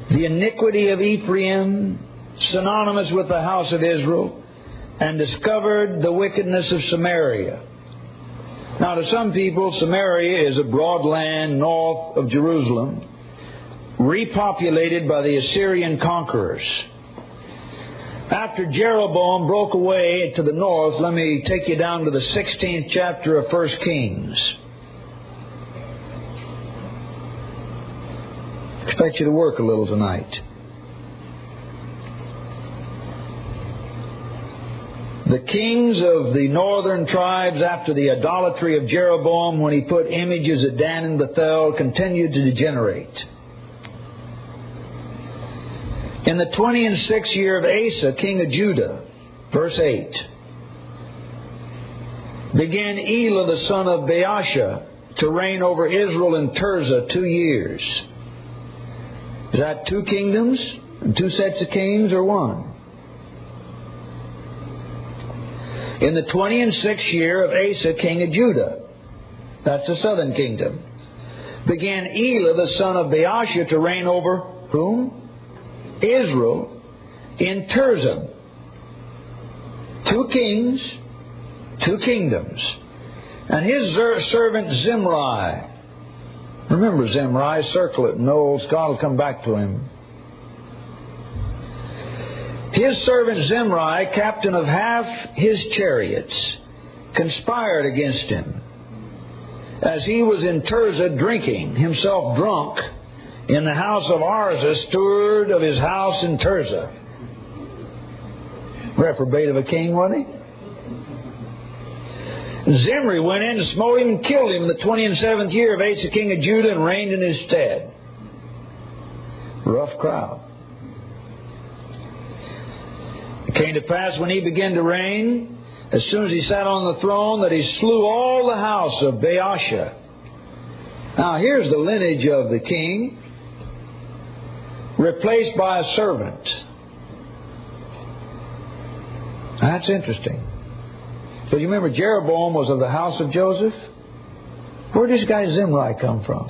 the iniquity of Ephraim, synonymous with the house of Israel, and discovered the wickedness of Samaria. Now, to some people, Samaria is a broad land north of Jerusalem, repopulated by the Assyrian conquerors. After Jeroboam broke away to the north, let me take you down to the 16th chapter of 1 Kings. Expect you to work a little tonight. The kings of the northern tribes, after the idolatry of Jeroboam, when he put images at Dan and Bethel, continued to degenerate. In the 26th year of Asa, king of Judah, verse 8, began Elah the son of Baasha to reign over Israel in Tirzah 2 years. Is that 2 kingdoms, 2 sets of kings, or one? In the 26th year of Asa, king of Judah, that's the southern kingdom, began Elah the son of Baasha to reign over whom? Israel in Tirzah. 2 kings, 2 kingdoms. And his servant Zimri. Remember Zimri, circle it, and old Scott will come back to him. His servant Zimri, captain of half his chariots, conspired against him, as he was in Tirzah drinking, himself drunk, in the house of Arza, steward of his house in Tirzah. Reprobate of a king, wasn't he? Zimri went in and smote him and killed him in the 27th year of Asa, king of Judah, and reigned in his stead. Rough crowd. It came to pass when he began to reign, as soon as he sat on the throne, that he slew all the house of Baasha. Now here's the lineage of the king, replaced by a servant. That's interesting. But you remember Jeroboam was of the house of Joseph? Where did this guy Zimri come from?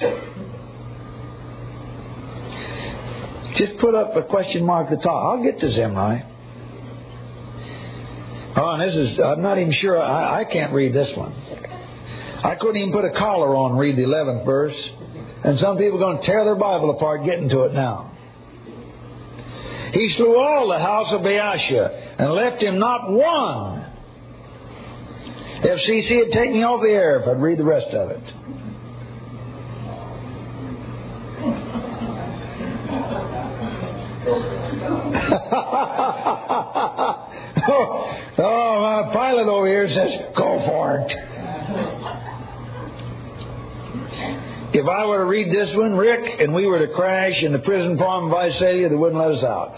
Just put up a question mark at the top. I'll get to Zimri. Oh, and this is, I'm not even sure, I can't read this one. I couldn't even put a collar on and read the 11th verse. And some people are going to tear their Bible apart getting to it now. He slew all the house of Baasha and left him not one. FCC would take me off the air if I'd read the rest of it. Oh, my pilot over here says, go for it. If I were to read this one, Rick, and we were to crash in the prison farm of Visalia, they wouldn't let us out.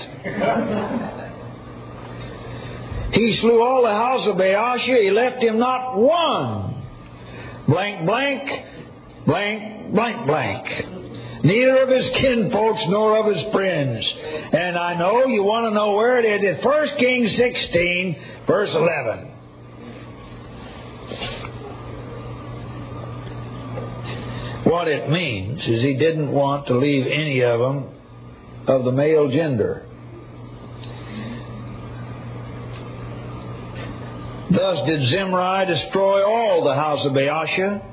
He slew all the house of Baasha. He left him not one. Blank, blank, blank, blank, blank. Neither of his kinfolks nor of his friends. And I know you want to know where it is. It's 1 Kings 16, verse 11. What it means is he didn't want to leave any of them of the male gender. Thus did Zimri destroy all the house of Baasha.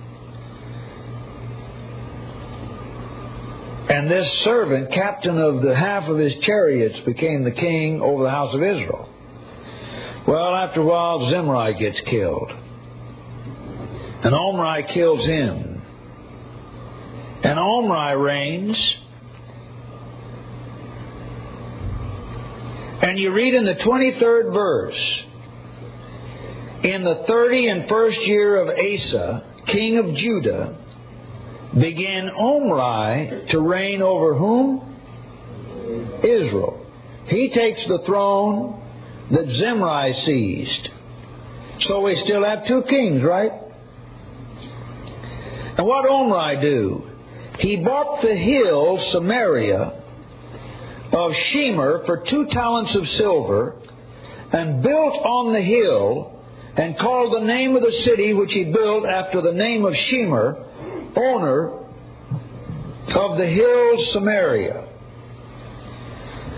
And this servant, captain of the half of his chariots, became the king over the house of Israel. Well, after a while, Zimri gets killed. And Omri kills him. And Omri reigns. And you read in the 23rd verse, in the 31st year of Asa, king of Judah, began Omri to reign over whom? Israel. He takes the throne that Zimri seized. So we still have 2 kings, right? And what Omri do? He bought the hill Samaria of Shemer for 2 talents of silver, and built on the hill, and called the name of the city which he built after the name of Shemer, owner of the hill Samaria.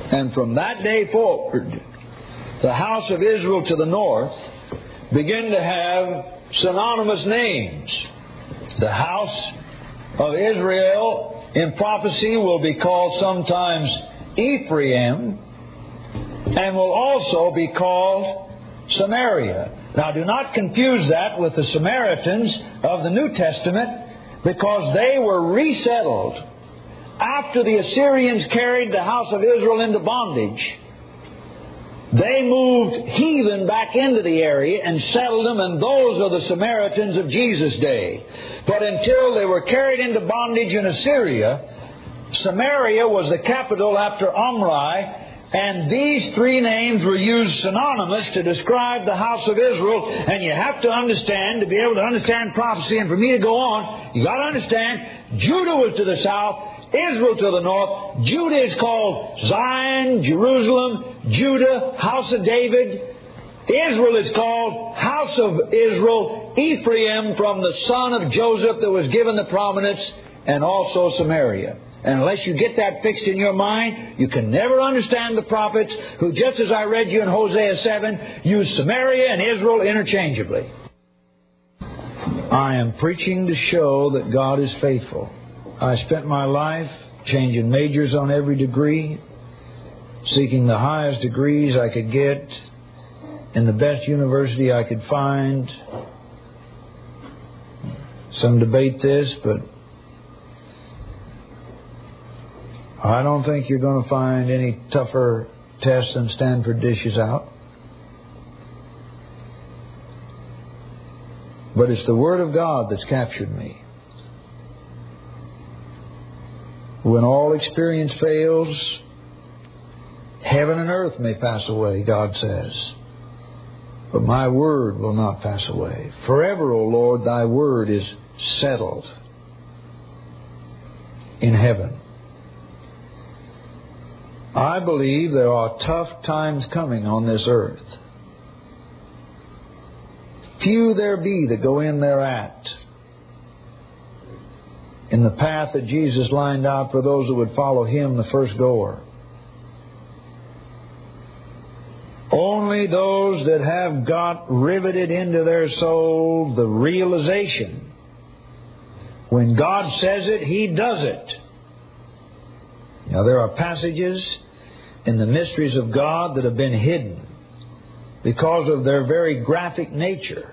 And from that day forward, the house of Israel to the north began to have synonymous names. The house of Israel in prophecy will be called sometimes Ephraim, and will also be called Samaria. Now, do not confuse that with the Samaritans of the New Testament, because they were resettled after the Assyrians carried the house of Israel into bondage. They moved heathen back into the area and settled them, and those are the Samaritans of Jesus' day. But until they were carried into bondage in Assyria, Samaria was the capital after Omri, and these three names were used synonymous to describe the house of Israel. And you have to understand, to be able to understand prophecy, and for me to go on, you got to understand, Judah was to the south, Israel to the north. Judah is called Zion, Jerusalem, Judah, house of David. Israel is called house of Israel, Ephraim, from the son of Joseph that was given the prominence, and also Samaria. And unless you get that fixed in your mind, you can never understand the prophets who, just as I read you in Hosea 7, use Samaria and Israel interchangeably. I am preaching to show that God is faithful. I spent my life changing majors on every degree, seeking the highest degrees I could get in the best university I could find. Some debate this, but I don't think you're going to find any tougher tests than Stanford dishes out. But it's the Word of God that's captured me. When all experience fails, heaven and earth may pass away, God says, but my Word will not pass away. Forever, O Lord, Thy Word is settled in heaven. I believe there are tough times coming on this earth. Few there be that go in thereat, in the path that Jesus lined out for those that would follow Him, the first goer. Only those that have got riveted into their soul the realization, when God says it, He does it. Now, there are passages in the mysteries of God that have been hidden because of their very graphic nature.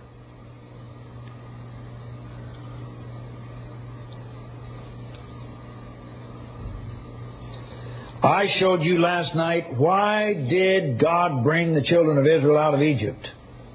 I showed you last night, why did God bring the children of Israel out of Egypt?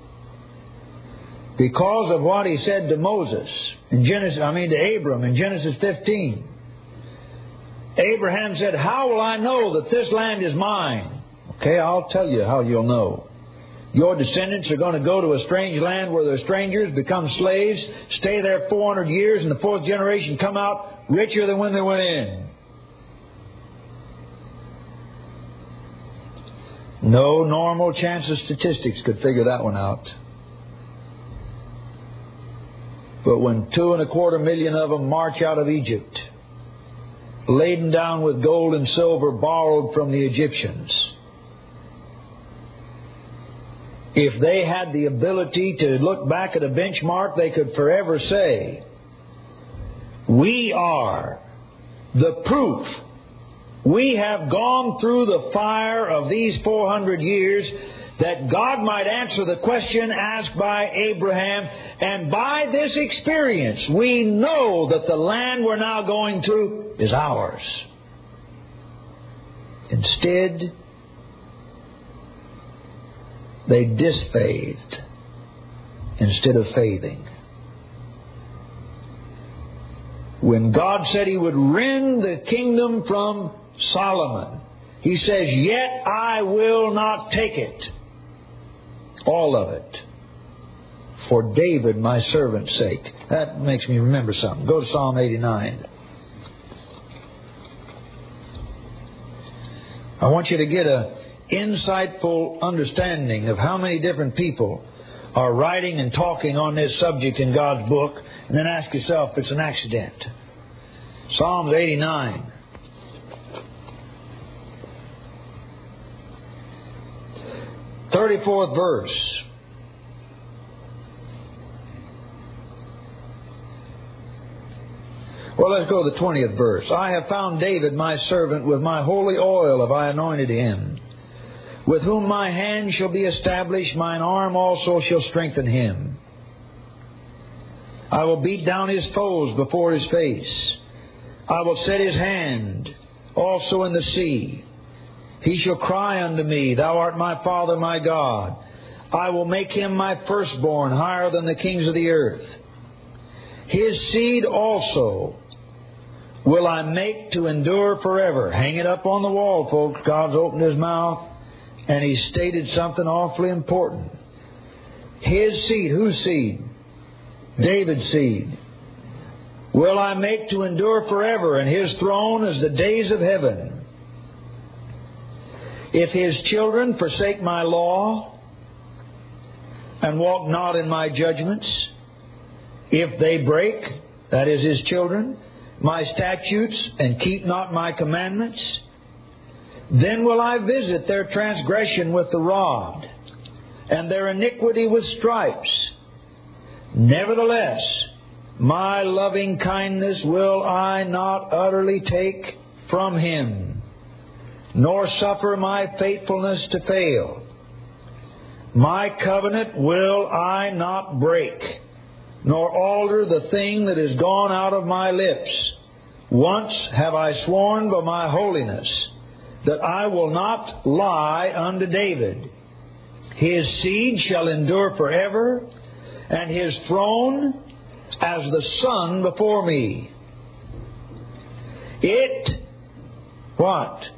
Because of what He said to Moses in to Abram in Genesis 15. Abraham said, "How will I know that this land is mine?" Okay, I'll tell you how you'll know. Your descendants are going to go to a strange land where they're strangers, become slaves, stay there 400 years, and the fourth generation come out richer than when they went in. No normal chance of statistics could figure that one out. But when 2.25 million of them march out of Egypt, laden down with gold and silver borrowed from the Egyptians, if they had the ability to look back at a benchmark, they could forever say, "We are the proof. We have gone through the fire of these 400 years that God might answer the question asked by Abraham. And by this experience, we know that the land we're now going through is ours." Instead, they disfaithed instead of faithing. When God said He would rend the kingdom from Solomon, He says, "Yet I will not take it, all of it, for David my servant's sake." That makes me remember something. Go to Psalm 89. I want you to get an insightful understanding of how many different people are writing and talking on this subject in God's book, and then ask yourself if it's an accident. Psalms 89. 34th verse. Well, let's go to the 20th verse. I have found David my servant, with my holy oil have I anointed him, with whom my hand shall be established, mine arm also shall strengthen him. I will beat down his foes before his face. I will set his hand also in the sea. He shall cry unto me, Thou art my Father, my God. I will make him my firstborn, higher than the kings of the earth. His seed also will I make to endure forever. Hang it up on the wall, folks. God's opened His mouth and He stated something awfully important. His seed, whose seed? David's seed. Will I make to endure forever, and His throne as the days of heaven. If His children forsake my law and walk not in my judgments, if they break, that is His children, my statutes and keep not my commandments, then will I visit their transgression with the rod and their iniquity with stripes. Nevertheless, my loving kindness will I not utterly take from him, nor suffer my faithfulness to fail. My covenant will I not break, nor alter the thing that is gone out of my lips. Once have I sworn by my holiness that I will not lie unto David. His seed shall endure forever, and his throne as the sun before me. It, what?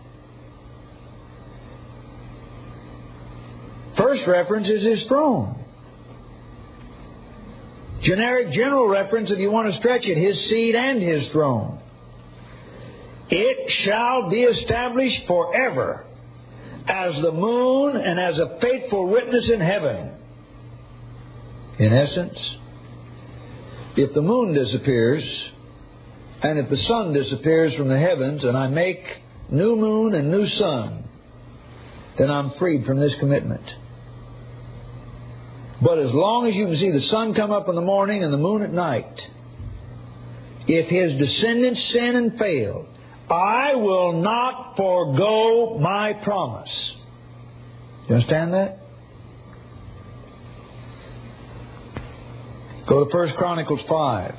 First reference is his throne. Generic general reference, if you want to stretch it, his seed and his throne. It shall be established forever as the moon and as a faithful witness in heaven. In essence, if the moon disappears and if the sun disappears from the heavens and I make new moon and new sun, then I'm freed from this commitment. But as long as you can see the sun come up in the morning and the moon at night, if his descendants sin and fail, I will not forego my promise. You understand that? Go to 1 Chronicles 5.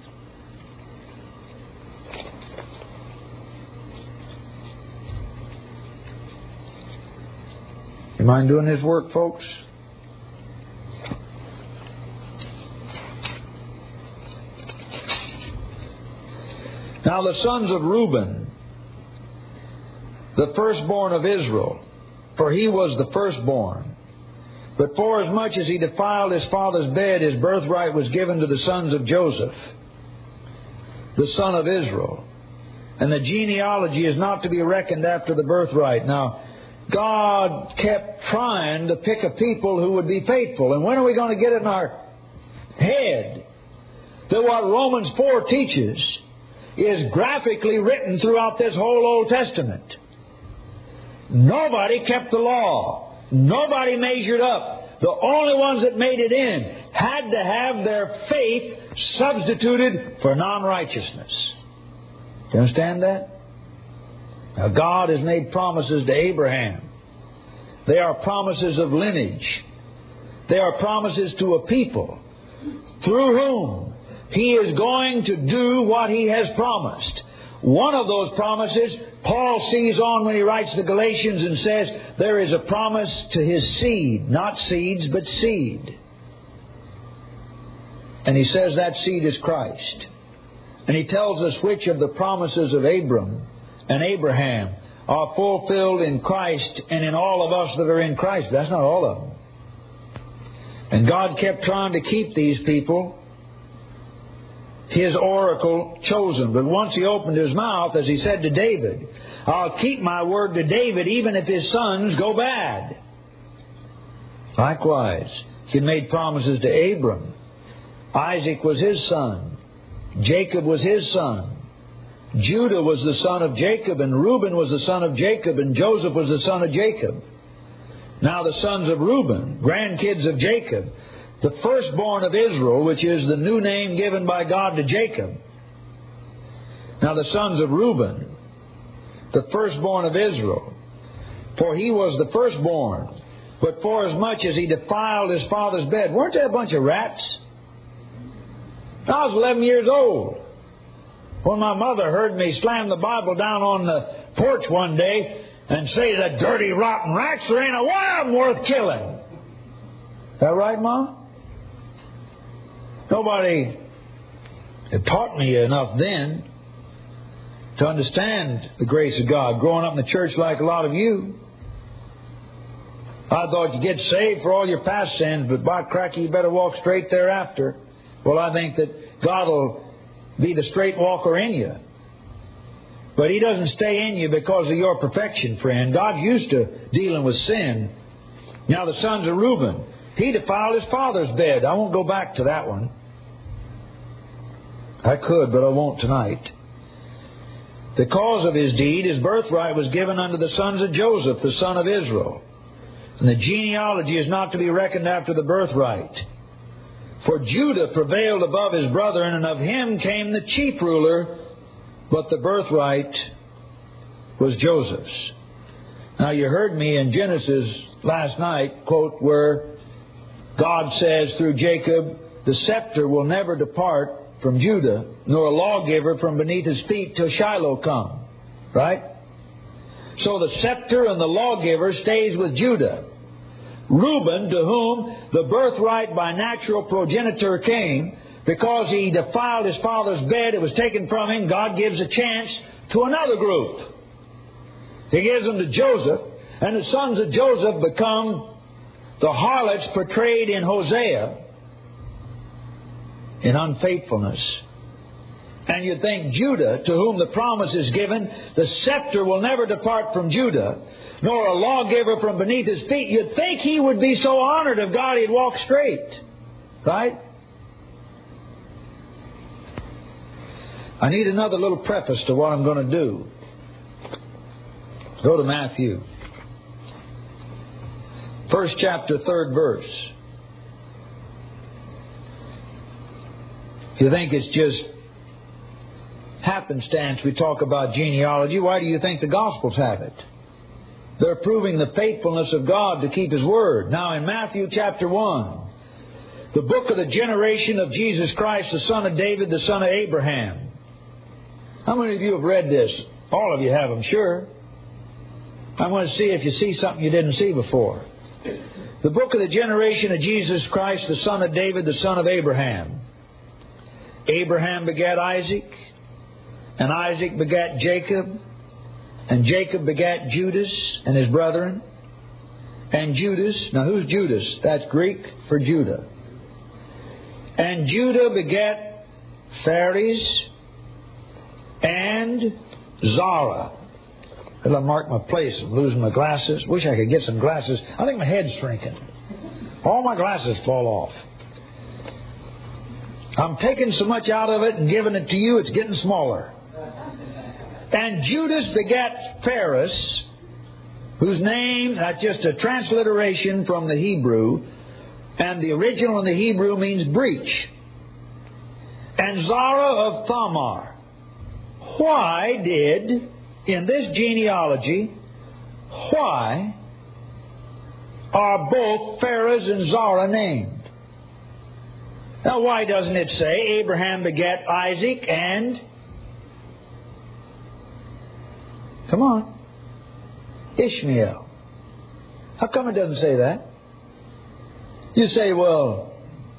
You mind doing this work, folks? Now the sons of Reuben, the firstborn of Israel, for he was the firstborn. But forasmuch as he defiled his father's bed, his birthright was given to the sons of Joseph, the son of Israel. And the genealogy is not to be reckoned after the birthright. Now, God kept trying to pick a people who would be faithful. And when are we going to get it in our head that what Romans 4 teaches is graphically written throughout this whole Old Testament? Nobody kept the law. Nobody measured up. The only ones that made it in had to have their faith substituted for non-righteousness. Do you understand that? Now, God has made promises to Abraham. They are promises of lineage. They are promises to a people through whom He is going to do what He has promised. One of those promises Paul sees on when he writes the Galatians and says there is a promise to his seed, not seeds, but seed. And he says that seed is Christ. And he tells us which of the promises of Abram and Abraham are fulfilled in Christ and in all of us that are in Christ. That's not all of them. And God kept trying to keep these people, His oracle chosen. But once He opened His mouth, as He said to David, I'll keep my word to David even if his sons go bad. Likewise, He made promises to Abram. Isaac was his son. Jacob was his son. Judah was the son of Jacob, and Reuben was the son of Jacob, and Joseph was the son of Jacob. Now the sons of Reuben, grandkids of Jacob, the firstborn of Israel, which is the new name given by God to Jacob. Now the sons of Reuben, the firstborn of Israel, for he was the firstborn, but forasmuch as he defiled his father's bed. Weren't they a bunch of rats? I was 11 years old when my mother heard me slam the Bible down on the porch one day and say to the dirty, rotten rats, there ain't a one of them worth killing. Is that right, Mom? Nobody had taught me enough then to understand the grace of God. Growing up in the church like a lot of you, I thought you get saved for all your past sins, but by cracky, you better walk straight thereafter. Well, I think that God will be the straight walker in you. But He doesn't stay in you because of your perfection, friend. God's used to dealing with sin. Now the sons of Reuben, he defiled his father's bed. I won't go back to that one. I could, but I won't tonight. The cause of his deed, his birthright, was given unto the sons of Joseph, the son of Israel. And the genealogy is not to be reckoned after the birthright. For Judah prevailed above his brethren, and of him came the chief ruler, but the birthright was Joseph's. Now you heard me in Genesis last night quote where God says through Jacob, the scepter will never depart from Judah, nor a lawgiver from beneath his feet till Shiloh come. Right? So the scepter and the lawgiver stays with Judah. Reuben, to whom the birthright by natural progenitor came, because he defiled his father's bed, it was taken from him. God gives a chance to another group. He gives them to Joseph, and the sons of Joseph become the harlots portrayed in Hosea in unfaithfulness. And you'd think Judah, to whom the promise is given, the scepter will never depart from Judah, nor a lawgiver from beneath his feet. You'd think he would be so honored of God he'd walk straight. Right? I need another little preface to what I'm going to do. Go to Matthew. First chapter, 3rd verse. If you think it's just happenstance we talk about genealogy, why do you think the Gospels have it? They're proving the faithfulness of God to keep His Word. Now in Matthew chapter 1, the book of the generation of Jesus Christ, the son of David, the son of Abraham. How many of you have read this? All of you have, I'm sure. I want to see if you see something you didn't see before. The book of the generation of Jesus Christ, the son of David, the son of Abraham. Abraham begat Isaac, and Isaac begat Jacob, and Jacob begat Judas and his brethren. And Judas, now who's Judas? That's Greek for Judah. And Judah begat Phares and Zara. I'll mark my place. I'm losing my glasses. Wish I could get some glasses. I think my head's shrinking. All my glasses fall off. I'm taking so much out of it and giving it to you, it's getting smaller. And Judas begat Phares, whose name, that's just a transliteration from the Hebrew, and the original in the Hebrew means breach. And Zara of Thamar. Why did, in this genealogy, why are both Phares and Zara named? Now, why doesn't it say Abraham begat Isaac and... Come on. Ishmael. How come it doesn't say that? You say, well,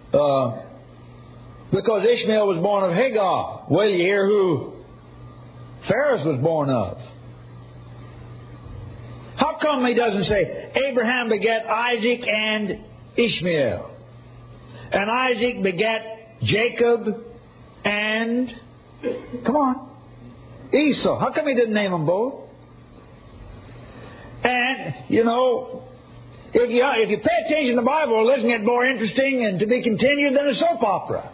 because Ishmael was born of Hagar. Well, you hear who Phares was born of. How come he doesn't say Abraham begat Isaac and Ishmael? And Isaac begat Jacob and... Come on. Esau. How come he didn't name them both? And, you know, if you pay attention to the Bible, it'll get more interesting and to be continued than a soap opera.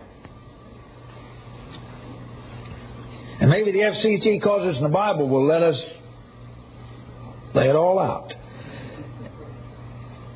And maybe the FCT, because it's in the Bible, will let us lay it all out.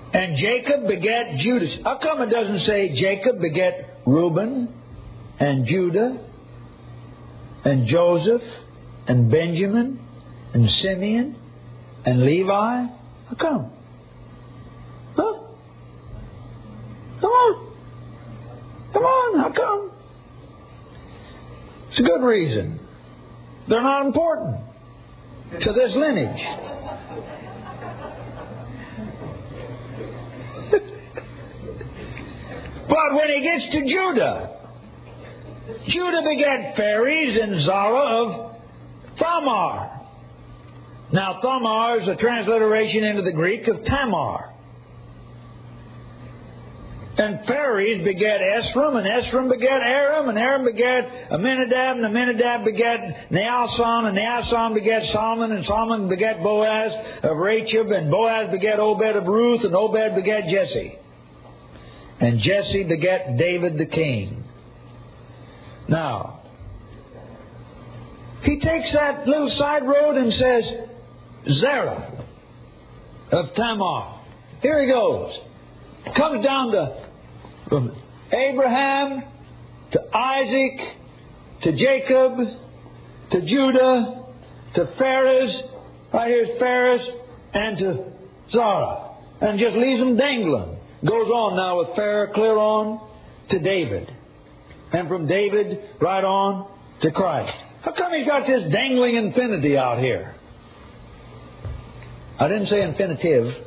And Jacob begat Judah. How come it doesn't say Jacob begat Reuben and Judah and Joseph and Benjamin and Simeon and Levi? How come? Huh? Come on. Come on, how come? It's a good reason. They're not important to this lineage. But when he gets to Judah, Judah begat Phares and Zara of Thamar. Now, Thamar is a transliteration into the Greek of Tamar. And Phares begat Esrom, and Esrom begat Aram, and Aram begat Aminadab, and Aminadab begat Naasson, and Naasson begat Salmon, and Salmon begat Boaz of Rachab, and Boaz begat Obed of Ruth, and Obed begat Jesse. And Jesse begat David the king. Now, he takes that little side road and says, Zerah of Tamar. Here he goes. Comes down to from Abraham to Isaac to Jacob to Judah to Phares. Right here's Phares, and to Zara. And just leaves them dangling. Goes on now with Pharaoh clear on to David. And from David right on to Christ. How come he's got this dangling infinity out here? I didn't say infinitive.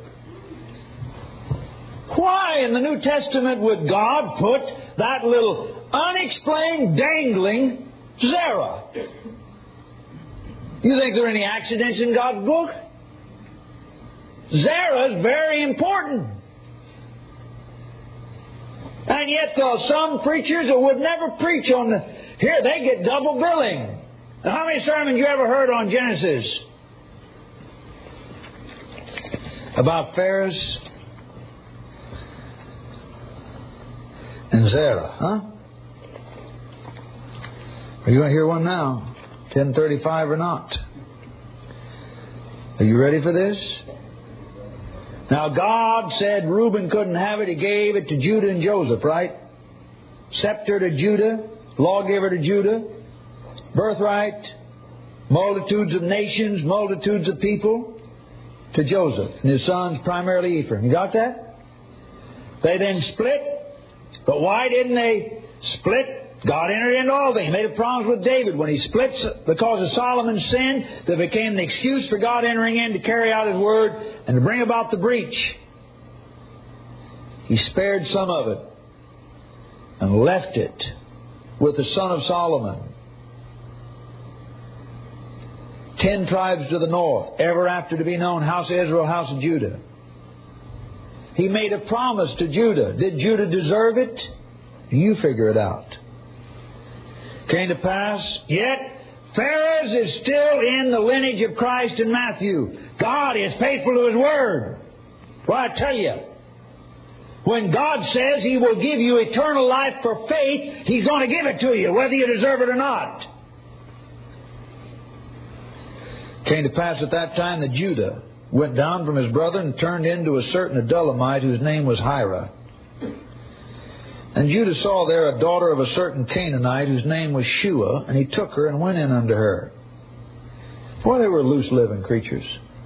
Why in the New Testament would God put that little unexplained dangling Zerah? You think there are any accidents in God's book? Zerah is very important. And yet there are some preachers that would never preach on the... Here, they get double billing. Now, how many sermons you ever heard on Genesis? About Phares and Zerah, huh? Are you going to hear one now? 10:35 or not? Are you ready for this? Now God said Reuben couldn't have it. He gave it to Judah and Joseph, right? Scepter to Judah, lawgiver to Judah, birthright, multitudes of nations, multitudes of people to Joseph and his sons, primarily Ephraim. You got that? They then split. But why didn't they split? God entered into all things. He made a promise with David. When he splits because of Solomon's sin, that became the excuse for God entering in to carry out His word and to bring about the breach. He spared some of it and left it with the son of Solomon. 10 tribes to the north, ever after to be known, house of Israel, house of Judah. He made a promise to Judah. Did Judah deserve it? You figure it out. Came to pass, yet Phares is still in the lineage of Christ in Matthew. God is faithful to His word. Well, I tell you, when God says He will give you eternal life for faith, He's going to give it to you, whether you deserve it or not. Came to pass at that time that Judah went down from his brother and turned into a certain Adullamite whose name was Hira. And Judah saw there a daughter of a certain Canaanite whose name was Shua, and he took her and went in unto her. Boy, they were loose-living creatures.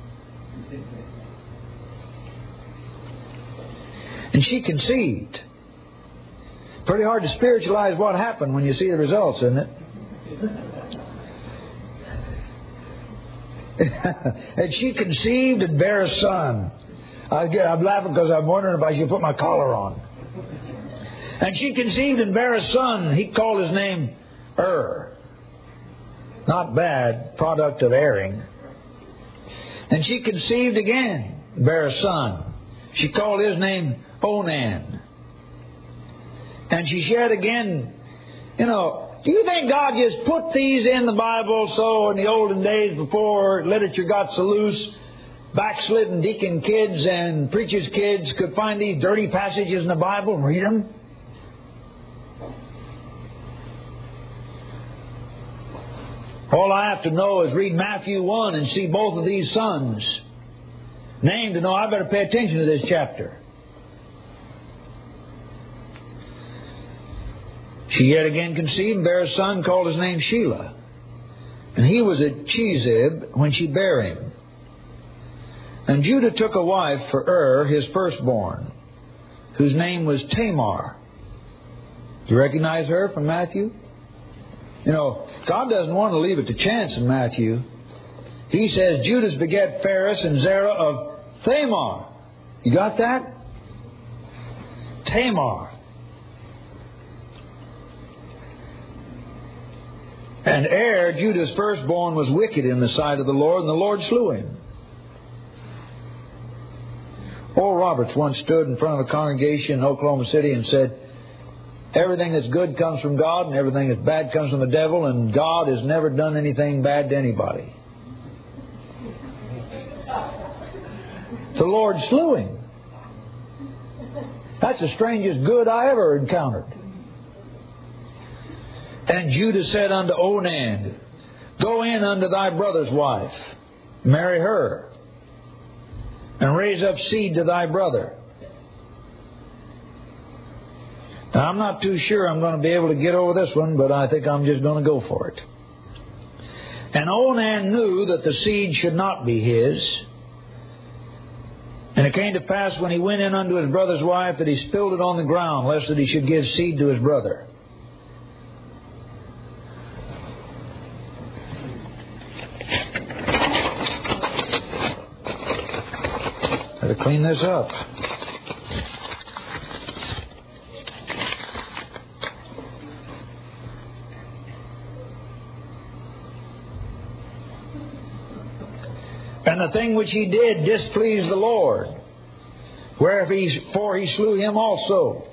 And she conceived. Pretty hard to spiritualize what happened when you see the results, isn't it? And she conceived and bare a son. I'm laughing because I'm wondering if I should put my collar on. And she conceived and bare a son. He called his name Not bad, product of erring. And she conceived again, bare a son. She called his name Onan. And she shed again. You know, do you think God just put these in the Bible so in the olden days before literature got so loose, backslidden deacon kids and preachers' kids could find these dirty passages in the Bible and read them? All I have to know is read Matthew 1 and see both of these sons named to know I better pay attention to this chapter. She yet again conceived and bare a son, called his name Shelah. And he was at Chezib when she bare him. And Judah took a wife for his firstborn, whose name was Tamar. Do you recognize her from Matthew? You know, God doesn't want to leave it to chance in Matthew. He says, Judas begat Phares and Zerah of Thamar. You got that? Tamar. And Judah's firstborn, was wicked in the sight of the Lord, and the Lord slew him. Oral Roberts once stood in front of a congregation in Oklahoma City and said, everything that's good comes from God, and everything that's bad comes from the devil, and God has never done anything bad to anybody. The Lord slew him. That's the strangest good I ever encountered. And Judah said unto Onan, go in unto thy brother's wife, marry her, and raise up seed to thy brother. Now, I'm not too sure I'm going to be able to get over this one, but I think I'm just going to go for it. And Onan knew that the seed should not be his. And it came to pass when he went in unto his brother's wife that he spilled it on the ground, lest that he should give seed to his brother. Got to clean this up. And the thing which he did displeased the Lord, wherefore he slew him also.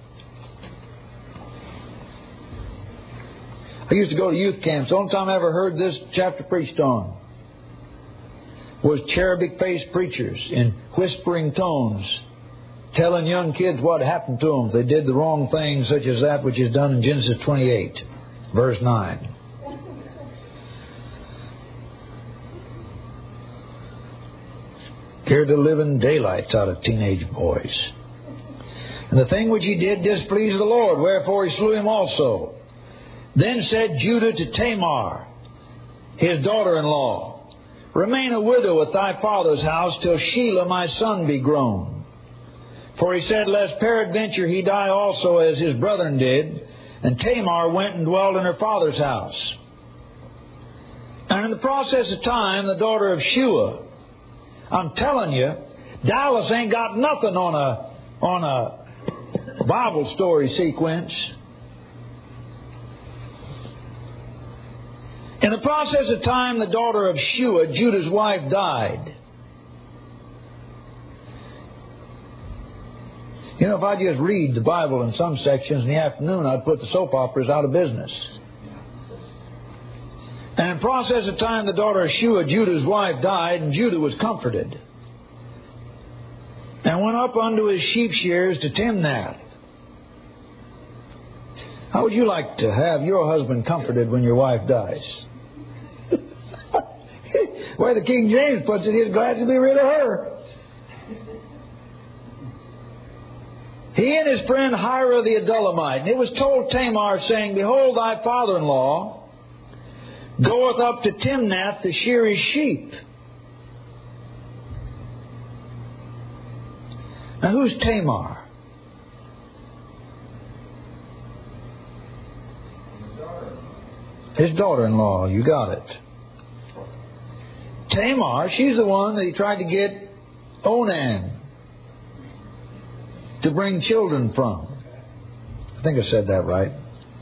I used to go to youth camps. The only time I ever heard this chapter preached on was cherubic-faced preachers in whispering tones telling young kids what happened to them if they did the wrong thing, such as that which is done in Genesis 28, verse 9. Scared the living daylights out of teenage boys. And the thing which he did displeased the Lord, wherefore he slew him also. Then said Judah to Tamar, his daughter-in-law, remain a widow at thy father's house till Shelah my son be grown. For he said, lest peradventure he die also as his brethren did. And Tamar went and dwelt in her father's house. And in the process of time, the daughter of Shua, I'm telling you, Dallas ain't got nothing on a Bible story sequence. In the process of time, the daughter of Shua, Judah's wife, died. You know, if I just read the Bible in some sections in the afternoon, I'd put the soap operas out of business. And in process of time, the daughter of Shua, Judah's wife, died, and Judah was comforted, and went up unto his sheep shears to Timnath. How would you like to have your husband comforted when your wife dies? Where the King James puts it, he's glad to be rid of her. He and his friend Hira the Adullamite. And it was told Tamar, saying, behold, thy father-in-law goeth up to Timnath to shear his sheep. Now, who's Tamar? His daughter-in-law. You got it. Tamar, she's the one that he tried to get Onan to bring children from. I think I said that right.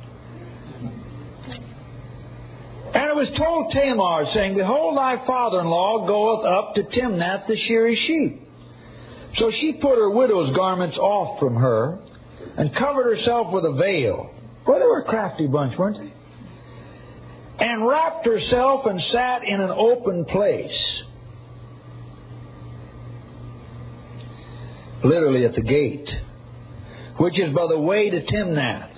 And it was told Tamar, saying, behold, thy father-in-law goeth up to Timnath to shear his sheep. So she put her widow's garments off from her and covered herself with a veil. Boy, they were a crafty bunch, weren't they? And wrapped herself and sat in an open place. Literally at the gate, which is by the way to Timnath.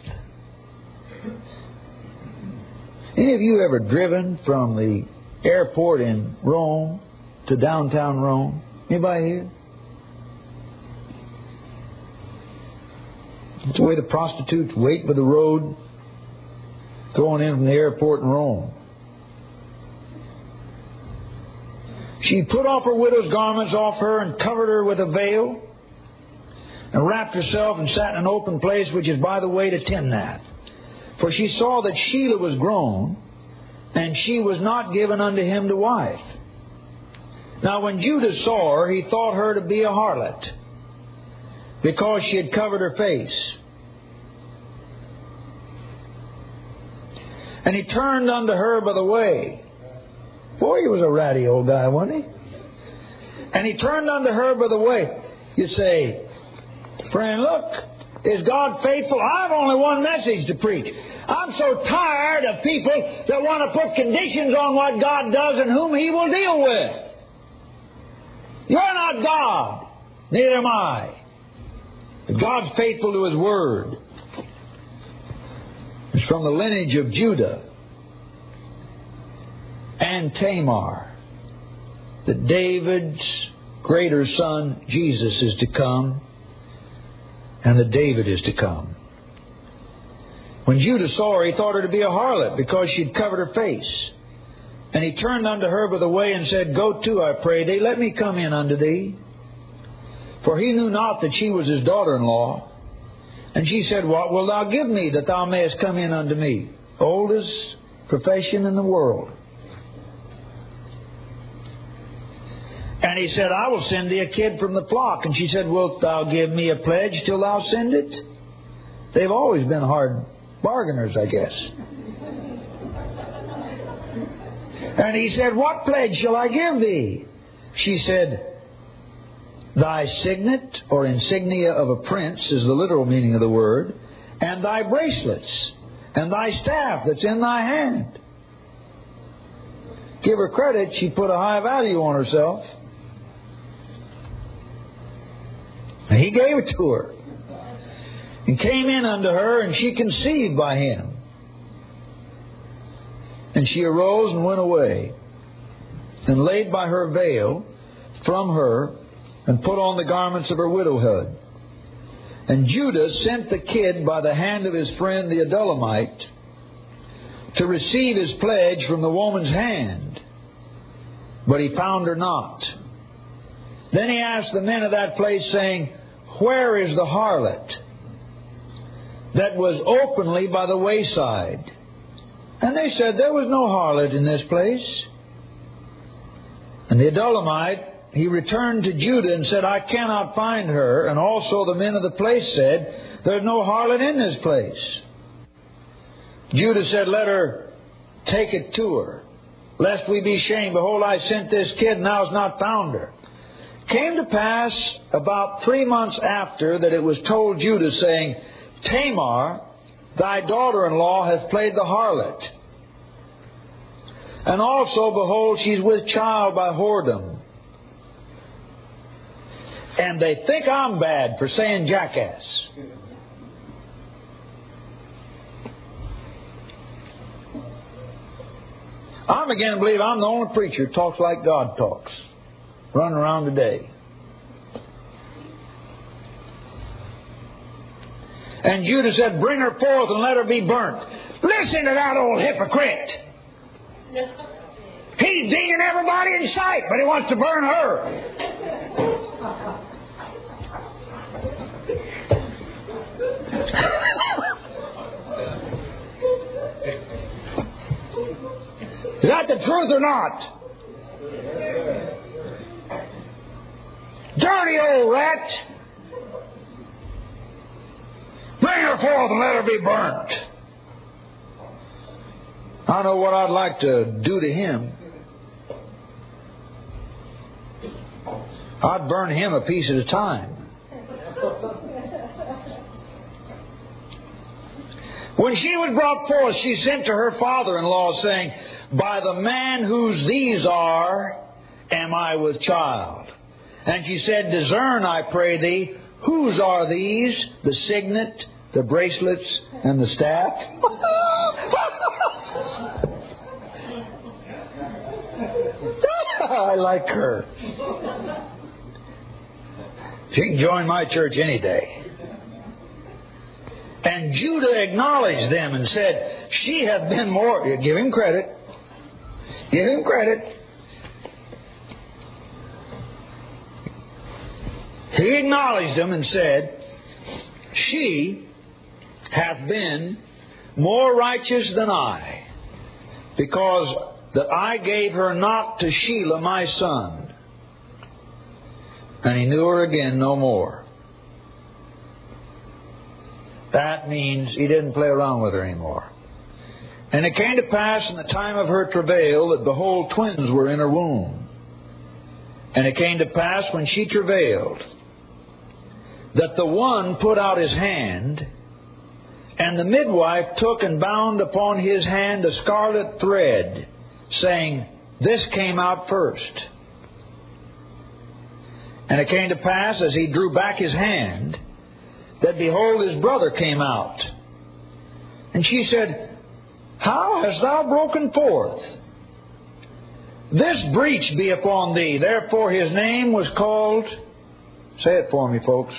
Any of you ever driven from the airport in Rome to downtown Rome? Anybody here? It's the way the prostitutes wait by the road going in from the airport in Rome. She put off her widow's garments off her and covered her with a veil and wrapped herself and sat in an open place, which is by the way to Timnath. For she saw that Shelah was grown, and she was not given unto him to wife. Now when Judah saw her, he thought her to be a harlot, because she had covered her face. And he turned unto her by the way. Boy, he was a ratty old guy, wasn't he? And he turned unto her by the way. You say, friend, look, is God faithful? I have only one message to preach. I'm so tired of people that want to put conditions on what God does and whom He will deal with. You're not God. Neither am I. But God's faithful to His Word. It's from the lineage of Judah and Tamar that David's greater son, Jesus, is to come, and that David is to come. When Judah saw her, he thought her to be a harlot, because she had covered her face. And he turned unto her by the way and said, Go to, I pray thee, let me come in unto thee. For he knew not that she was his daughter-in-law. And she said, What wilt thou give me that thou mayest come in unto me? Oldest profession in the world. And he said, I will send thee a kid from the flock. And she said, Wilt thou give me a pledge till thou send it? They've always been hard bargainers, I guess. And he said, What pledge shall I give thee? She said, Thy signet or insignia of a prince is the literal meaning of the word, and thy bracelets, and thy staff that's in thy hand. Give her credit, she put a high value on herself. And he gave it to her, and came in unto her, and she conceived by him. And she arose and went away, and laid by her veil from her, and put on the garments of her widowhood. And Judah sent the kid by the hand of his friend the Adullamite to receive his pledge from the woman's hand, but he found her not. Then he asked the men of that place, saying, Where is the harlot that was openly by the wayside? And they said, There was no harlot in this place. And the Adullamite, he returned to Judah and said, I cannot find her. And also the men of the place said, There's no harlot in this place. Judah said, Let her take it to her, lest we be shamed. Behold, I sent this kid, and thou hast not found her. Came to pass about 3 months after that it was told Judah, saying, Tamar, thy daughter-in-law, hath played the harlot. And also, behold, she's with child by whoredom. And they think I'm bad for saying jackass. I'm beginning to believe I'm the only preacher who talks like God talks, running around today. And Judah said, Bring her forth and let her be burnt. Listen to that old hypocrite. He's digging everybody in sight, but he wants to burn her. Is that the truth or not? Dirty old rat. Bring her forth and let her be burnt. I know what I'd like to do to him. I'd burn him a piece at a time. When she was brought forth, she sent to her father-in-law, saying, By the man whose these are, am I with child. And she said, Discern, I pray thee, whose are these, the signet, the bracelets, and the staff? I like her. She can join my church any day. And Judah acknowledged them and said, she hath been more... Give him credit. Give him credit. He acknowledged them and said, she hath been more righteous than I, because that I gave her not to Shelah my son. And he knew her again no more. That means he didn't play around with her anymore. And it came to pass in the time of her travail that, behold, twins were in her womb. And it came to pass when she travailed that the one put out his hand, and the midwife took and bound upon his hand a scarlet thread, saying, this came out first. And it came to pass, as he drew back his hand, that behold, his brother came out. And she said, how hast thou broken forth? This breach be upon thee. Therefore his name was called, say it for me, folks,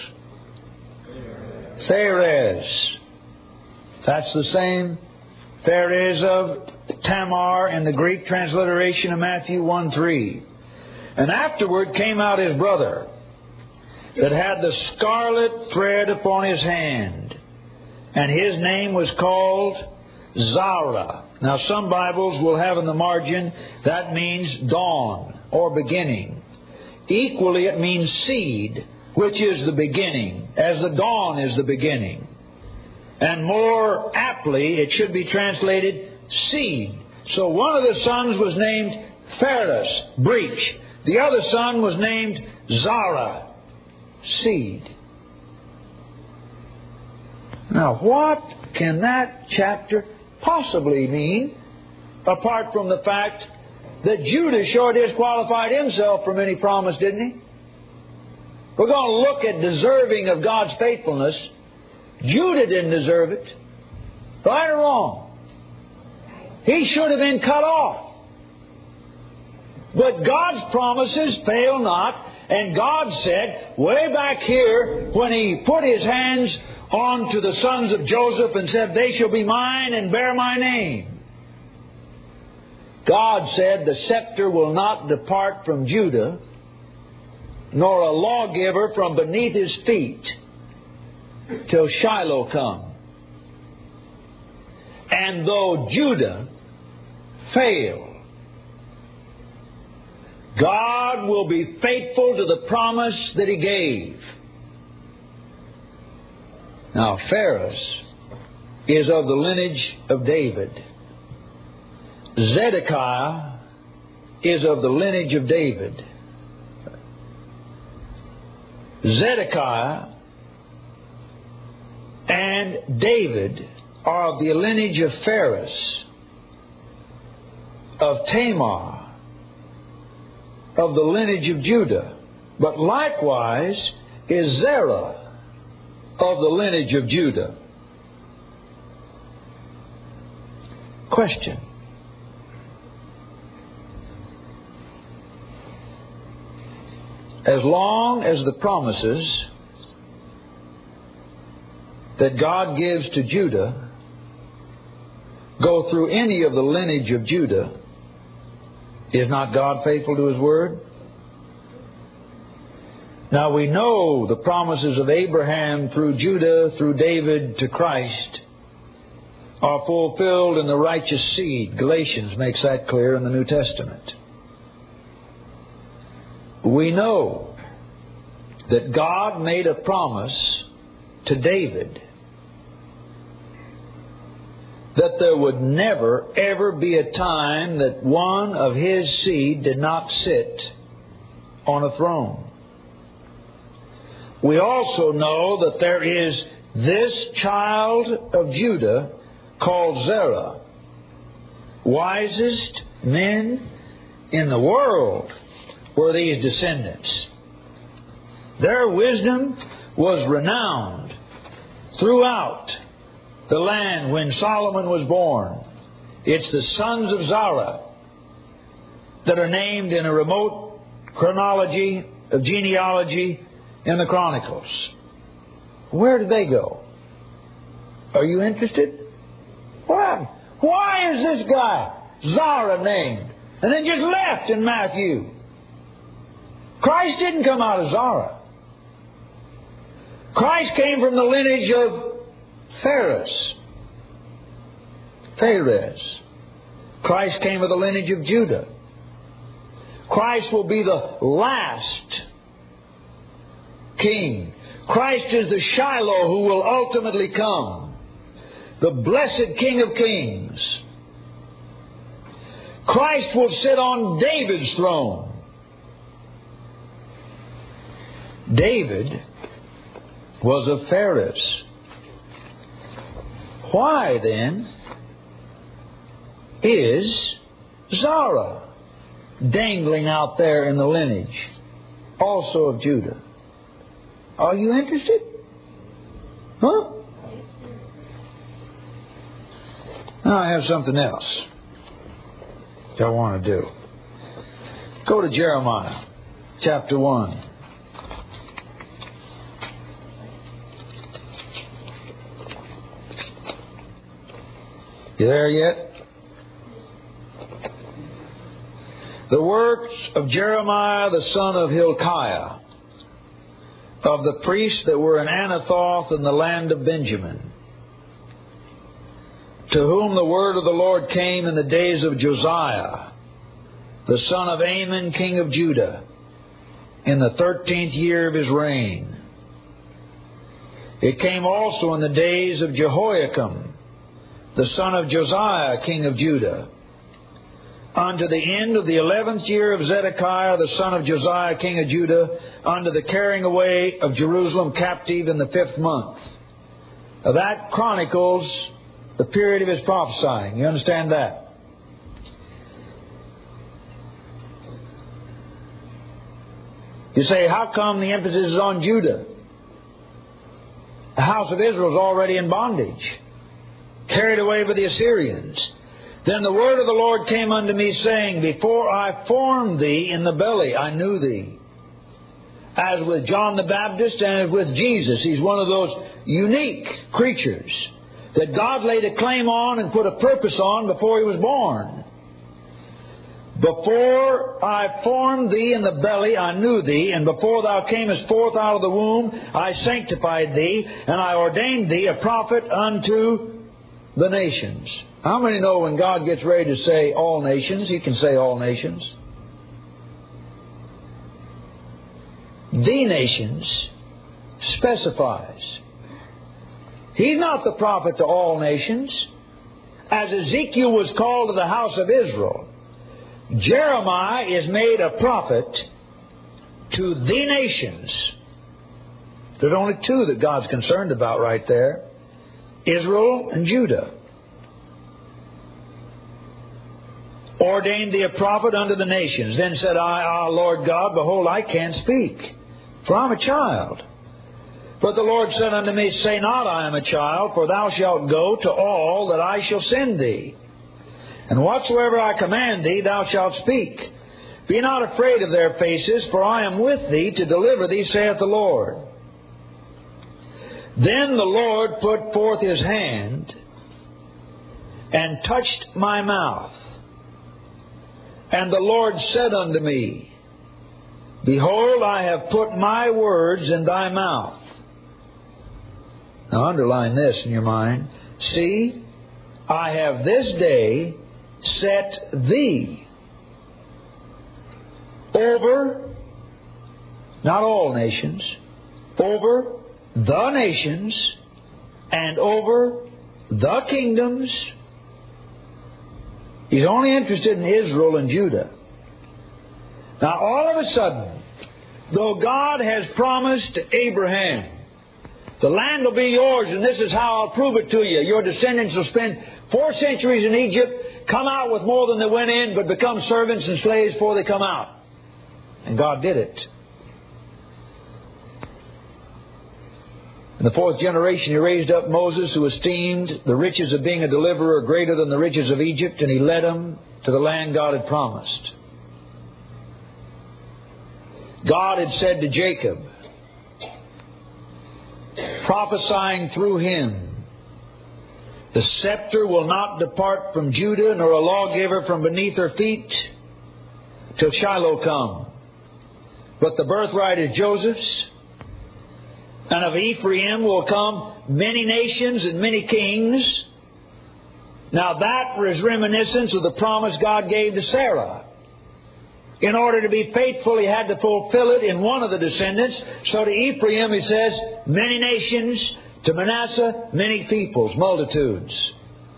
Pharez. That's the same Pharez of Tamar in the Greek transliteration of Matthew 1:3. And afterward came out his brother, that had the scarlet thread upon his hand, and his name was called Zara. Now some Bibles will have in the margin, that means dawn or beginning. Equally it means seed, which is the beginning, as the dawn is the beginning. And more aptly, it should be translated seed. So one of the sons was named Pharez, breach. The other son was named Zara, seed. Now, what can that chapter possibly mean, apart from the fact that Judah sure disqualified himself from any promise, didn't he? We're going to look at deserving of God's faithfulness. Judah didn't deserve it. Right or wrong? He should have been cut off. But God's promises fail not. And God said, way back here, when He put His hands onto the sons of Joseph and said, they shall be mine and bear my name. God said, the scepter will not depart from Judah, nor a lawgiver from beneath his feet, till Shiloh come. And though Judah fail, God will be faithful to the promise that He gave. Now, Pharez is of the lineage of David. Zedekiah is of the lineage of David. Zedekiah and David are of the lineage of Pharez, of Tamar, of the lineage of Judah. But likewise is Zerah of the lineage of Judah. Question. As long as the promises that God gives to Judah go through any of the lineage of Judah, is not God faithful to His word? Now we know the promises of Abraham through Judah, through David to Christ, are fulfilled in the righteous seed. Galatians makes that clear in the New Testament. We know that God made a promise to David that there would never, ever be a time that one of his seed did not sit on a throne. We also know that there is this child of Judah called Zerah. Wisest men in the world were these descendants. Their wisdom was renowned throughout the land when Solomon was born. It's the sons of Zerah that are named in a remote chronology of genealogy in the Chronicles. Where did they go? Are you interested? What? Why is this guy Zara named? And then just left in Matthew. Christ didn't come out of Zara. Christ came from the lineage of Phares. Christ came of the lineage of Judah. Christ will be the last king. Christ is the Shiloh who will ultimately come. The blessed King of Kings. Christ will sit on David's throne. David was of Phares. Why then is Zara dangling out there in the lineage, also of Judah? Are you interested? Huh? Now I have something else that I want to do. Go to Jeremiah chapter 1. You there yet? The works of Jeremiah the son of Hilkiah, of the priests that were in Anathoth in the land of Benjamin, to whom the word of the Lord came in the days of Josiah, the son of Amon, king of Judah, in the 13th year of his reign. It came also in the days of Jehoiakim, the son of Josiah, king of Judah, unto the end of the 11th year of Zedekiah, the son of Josiah, king of Judah, unto the carrying away of Jerusalem captive in the 5th month. Now that chronicles the period of his prophesying. You understand that? You say, how come the emphasis is on Judah? The house of Israel is already in bondage, carried away by the Assyrians. Then the word of the Lord came unto me, saying, before I formed thee in the belly, I knew thee. As with John the Baptist and as with Jesus, he's one of those unique creatures that God laid a claim on and put a purpose on before he was born. Before I formed thee in the belly, I knew thee, and before thou camest forth out of the womb, I sanctified thee, and I ordained thee a prophet unto the nations. How many know when God gets ready to say all nations, he can say all nations? The nations specifies. He's not the prophet to all nations. As Ezekiel was called to the house of Israel, Jeremiah is made a prophet to the nations. There's only two that God's concerned about right there: Israel and Judah. Ordained thee a prophet unto the nations. Then said I, Lord God, behold, I can't speak, for I'm a child. But the Lord said unto me, say not, I am a child, for thou shalt go to all that I shall send thee. And whatsoever I command thee, thou shalt speak. Be not afraid of their faces, for I am with thee to deliver thee, saith the Lord. Then the Lord put forth his hand and touched my mouth. And the Lord said unto me, behold, I have put my words in thy mouth. Now underline this in your mind. See, I have this day set thee over, not all nations, over the nations and over the kingdoms. He's only interested in Israel and Judah. Now all of a sudden, though God has promised to Abraham, the land will be yours, and this is how I'll prove it to you. Your descendants will spend 4 centuries in Egypt, come out with more than they went in, but become servants and slaves before they come out. And God did it. In the 4th generation, he raised up Moses, who esteemed the riches of being a deliverer greater than the riches of Egypt, and he led him to the land God had promised. God had said to Jacob, prophesying through him, The scepter will not depart from Judah, nor a lawgiver from beneath her feet, till Shiloh come. But the birthright is Joseph's, and of Ephraim will come many nations and many kings. Now that was reminiscence of the promise God gave to Sarah. In order to be faithful, He had to fulfill it in one of the descendants. So to Ephraim, He says, many nations. To Manasseh, many peoples, multitudes.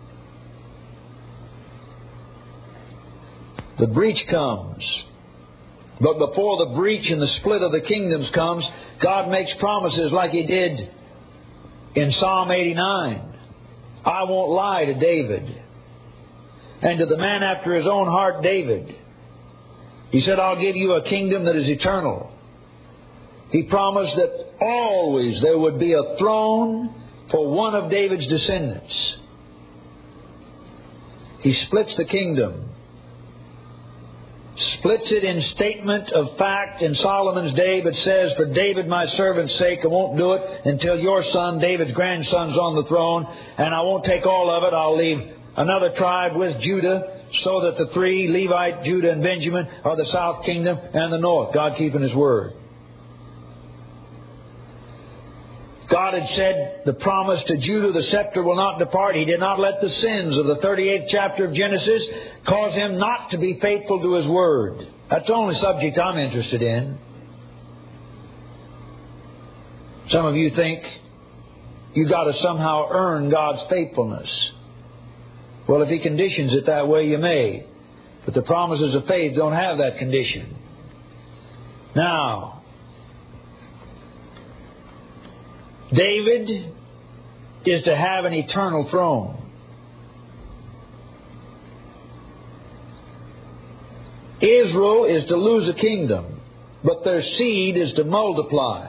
The breach comes. But before the breach and the split of the kingdoms comes, God makes promises like He did in Psalm 89. I won't lie to David. And to the man after His own heart, David. He said, I'll give you a kingdom that is eternal. He promised that always there would be a throne for one of David's descendants. He splits the kingdom. Splits it in statement of fact in Solomon's day, but says, for David my servant's sake, I won't do it until your son, David's grandson's on the throne, and I won't take all of it. I'll leave another tribe with Judah, so that the three, Levite, Judah, and Benjamin, are the south kingdom and the north. God keeping His word. God had said the promise to Judah, the scepter will not depart. He did not let the sins of the 38th chapter of Genesis cause Him not to be faithful to His word. That's the only subject I'm interested in. Some of you think you've got to somehow earn God's faithfulness. Well, if He conditions it that way, you may. But the promises of faith don't have that condition. Now, David is to have an eternal throne. Israel is to lose a kingdom, but their seed is to multiply.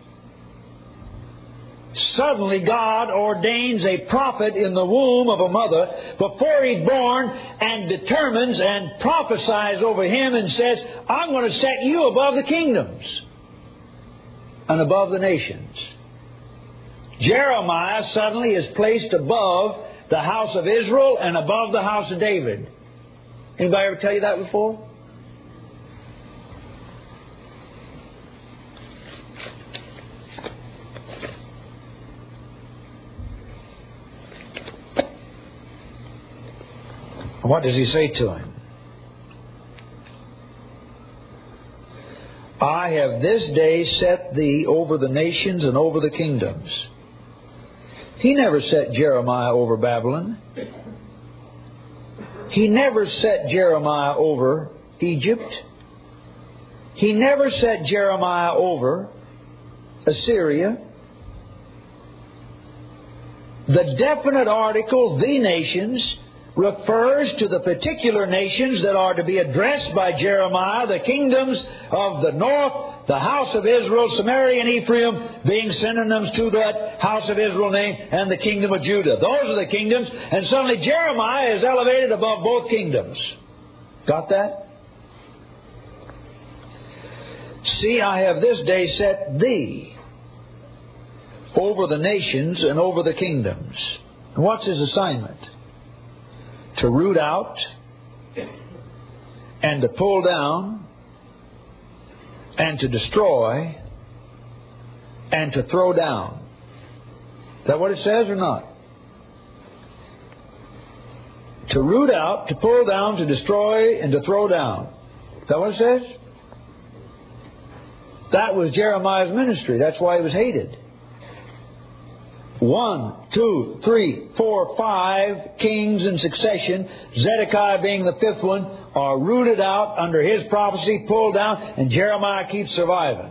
Suddenly God ordains a prophet in the womb of a mother before he's born and determines and prophesies over him and says, I'm going to set you above the kingdoms and above the nations. Jeremiah suddenly is placed above the house of Israel and above the house of David. Anybody ever tell you that before? What does he say to him? I have this day set thee over the nations and over the kingdoms. He never set Jeremiah over Babylon. He never set Jeremiah over Egypt. He never set Jeremiah over Assyria. The definite article, the nations, refers to the particular nations that are to be addressed by Jeremiah, the kingdoms of the north, the house of Israel, Samaria and Ephraim being synonyms to that house of Israel name, and the kingdom of Judah. Those are the kingdoms, and suddenly Jeremiah is elevated above both kingdoms. Got that? See, I have this day set thee over the nations and over the kingdoms. And what's his assignment? To root out and to pull down and to destroy and to throw down. Is that what it says or not? To root out, to pull down, to destroy, and to throw down. Is that what it says? That was Jeremiah's ministry. That's why he was hated. 1, 2, 3, 4, 5 kings in succession, Zedekiah being the fifth one, are rooted out under his prophecy, pulled down, and Jeremiah keeps surviving.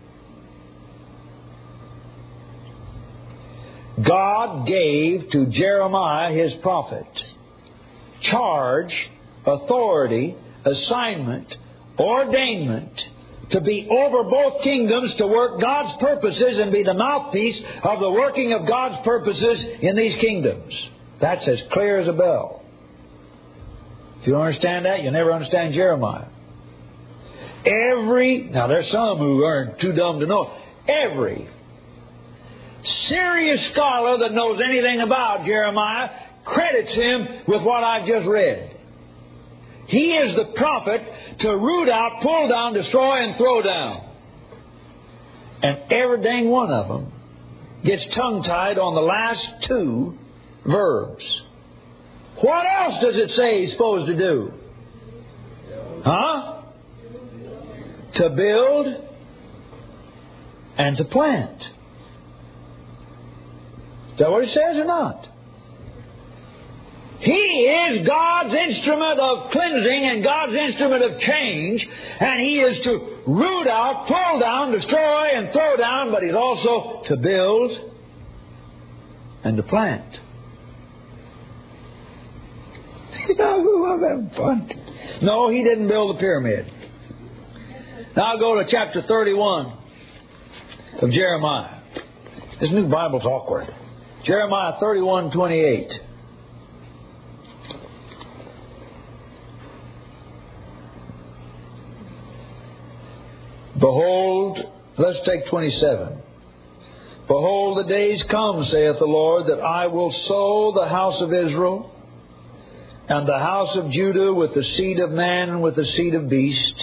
God gave to Jeremiah, his prophet, charge, authority, assignment, ordainment, to be over both kingdoms, to work God's purposes and be the mouthpiece of the working of God's purposes in these kingdoms. That's as clear as a bell. If you don't understand that, you'll never understand Jeremiah. Now there's some who aren't too dumb to know. Every serious scholar that knows anything about Jeremiah credits him with what I've just read. He is the prophet to root out, pull down, destroy, and throw down. And every dang one of them gets tongue-tied on the last two verbs. What else does it say he's supposed to do? Huh? To build and to plant. Is that what it says or not? He is God's instrument of cleansing and God's instrument of change, and He is to root out, pull down, destroy, and throw down, but He's also to build and to plant. I'm having fun. No, He didn't build the pyramid. Now I'll go to chapter 31 of Jeremiah. This new Bible's awkward. Jeremiah 31:28. Behold, let's take 27. Behold, the days come, saith the Lord, that I will sow the house of Israel and the house of Judah with the seed of man and with the seed of beast.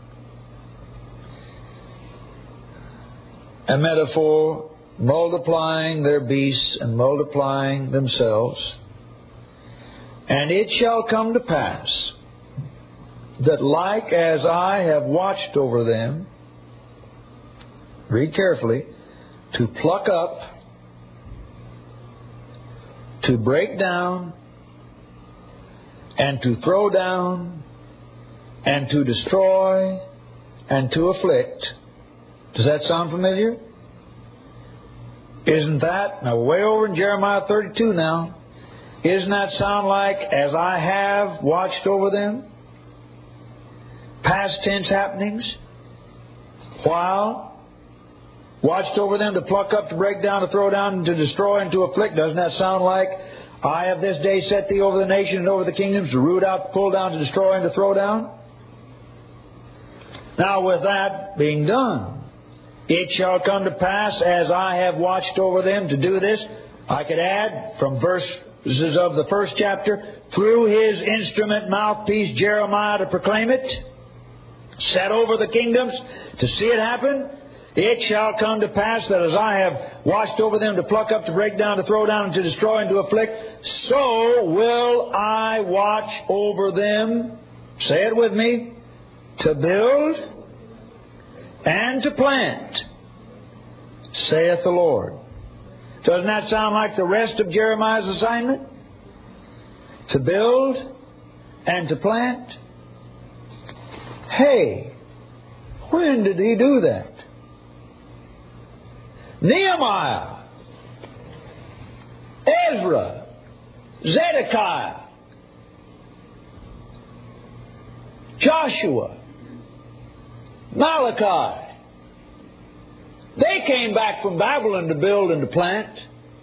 A metaphor, multiplying their beasts and multiplying themselves. And it shall come to pass that like as I have watched over them, read carefully, to pluck up, to break down, and to throw down, and to destroy, and to afflict. Does that sound familiar? Isn't that, now way over in Jeremiah 32 now, isn't that sound like, as I have watched over them? Past tense happenings. While watched over them to pluck up, to break down, to throw down, to destroy, and to afflict. Doesn't that sound like, I have this day set thee over the nations and over the kingdoms, to root out, to pull down, to destroy, and to throw down? Now with that being done, it shall come to pass, as I have watched over them to do this. I could add from verses of the first chapter, through his instrument mouthpiece Jeremiah to proclaim it, set over the kingdoms to see it happen. It shall come to pass that as I have watched over them to pluck up, to break down, to throw down, to destroy, and to afflict, so will I watch over them, say it with me, to build and to plant, saith the Lord. Doesn't that sound like the rest of Jeremiah's assignment? To build and to plant? Hey, when did he do that? Nehemiah, Ezra, Zedekiah, Joshua, Malachi. They came back from Babylon to build and to plant.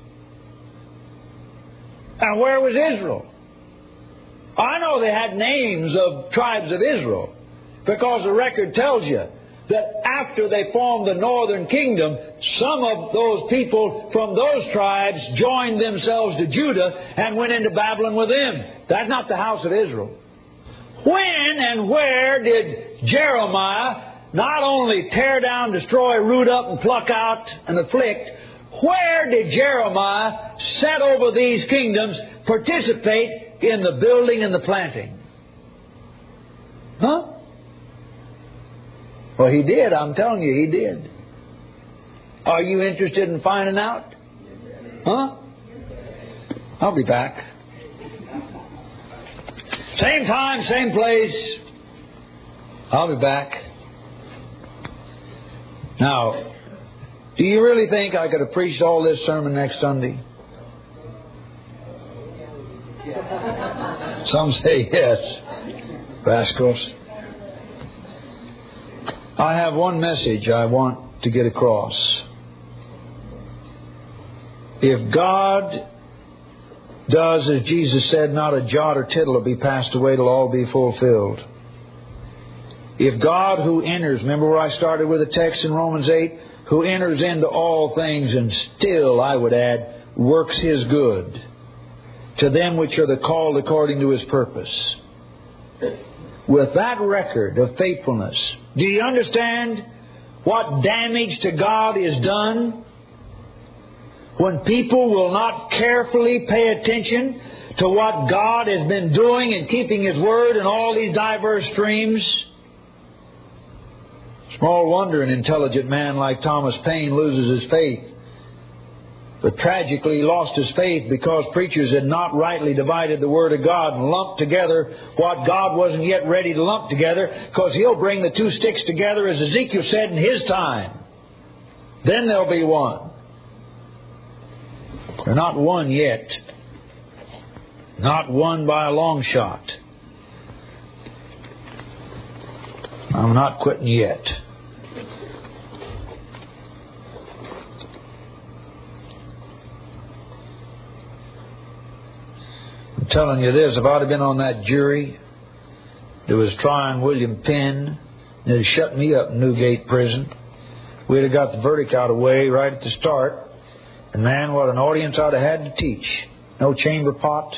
And where was Israel? I know they had names of tribes of Israel, because the record tells you that after they formed the northern kingdom, some of those people from those tribes joined themselves to Judah and went into Babylon with them. That's not the house of Israel. When and where did Jeremiah not only tear down, destroy, root up, and pluck out and afflict, where did Jeremiah set over these kingdoms, participate in the building and the planting? Huh? Well, he did. I'm telling you, he did. Are you interested in finding out? Huh? I'll be back. Same time, same place. I'll be back. Now, do you really think I could have preached all this sermon next Sunday? Some say yes. Rascals. I have one message I want to get across. If God does, as Jesus said, not a jot or tittle will be passed away till all be fulfilled. If God who enters, remember where I started with the text in Romans 8? Who enters into all things and still, I would add, works His good to them which are the called according to His purpose. With that record of faithfulness, do you understand what damage to God is done when people will not carefully pay attention to what God has been doing in keeping His Word in all these diverse streams? Small wonder an intelligent man like Thomas Paine loses his faith. But tragically he lost his faith because preachers had not rightly divided the Word of God and lumped together what God wasn't yet ready to lump together, because He'll bring the two sticks together, as Ezekiel said, in His time. Then there'll be one. They're not one yet. Not one by a long shot. I'm not quitting yet. I'm telling you this, if I'd have been on that jury that was trying William Penn, and had shut me up in Newgate Prison, we'd have got the verdict out of the way right at the start. And man, what an audience I'd have had to teach. No chamber pot,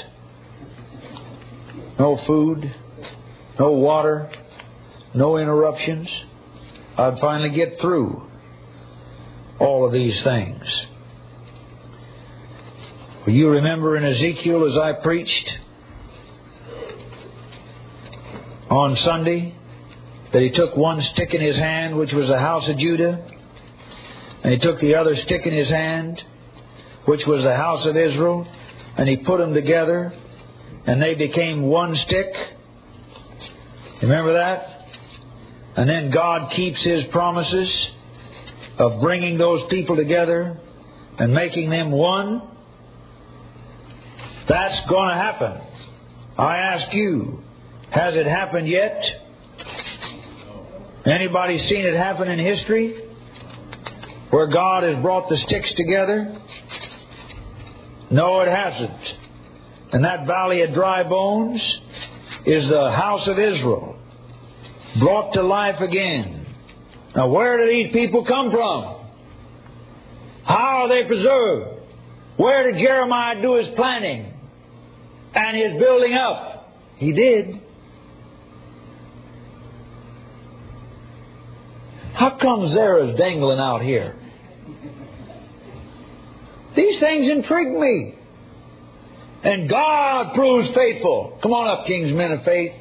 no food, no water, no interruptions. I'd finally get through all of these things. Will you remember in Ezekiel, as I preached on Sunday, that he took one stick in his hand, which was the house of Judah, and he took the other stick in his hand, which was the house of Israel, and he put them together, and they became one stick. Remember that? And then God keeps His promises of bringing those people together and making them one. That's going to happen. I ask you, has it happened yet? Anybody seen it happen in history? Where God has brought the sticks together? No, it hasn't. And that valley of dry bones is the house of Israel, brought to life again. Now, where do these people come from? How are they preserved? Where did Jeremiah do his planting and his building up? He did. How come Zerah's dangling out here? These things intrigue me. And God proves faithful. Come on up, kings, men of faith.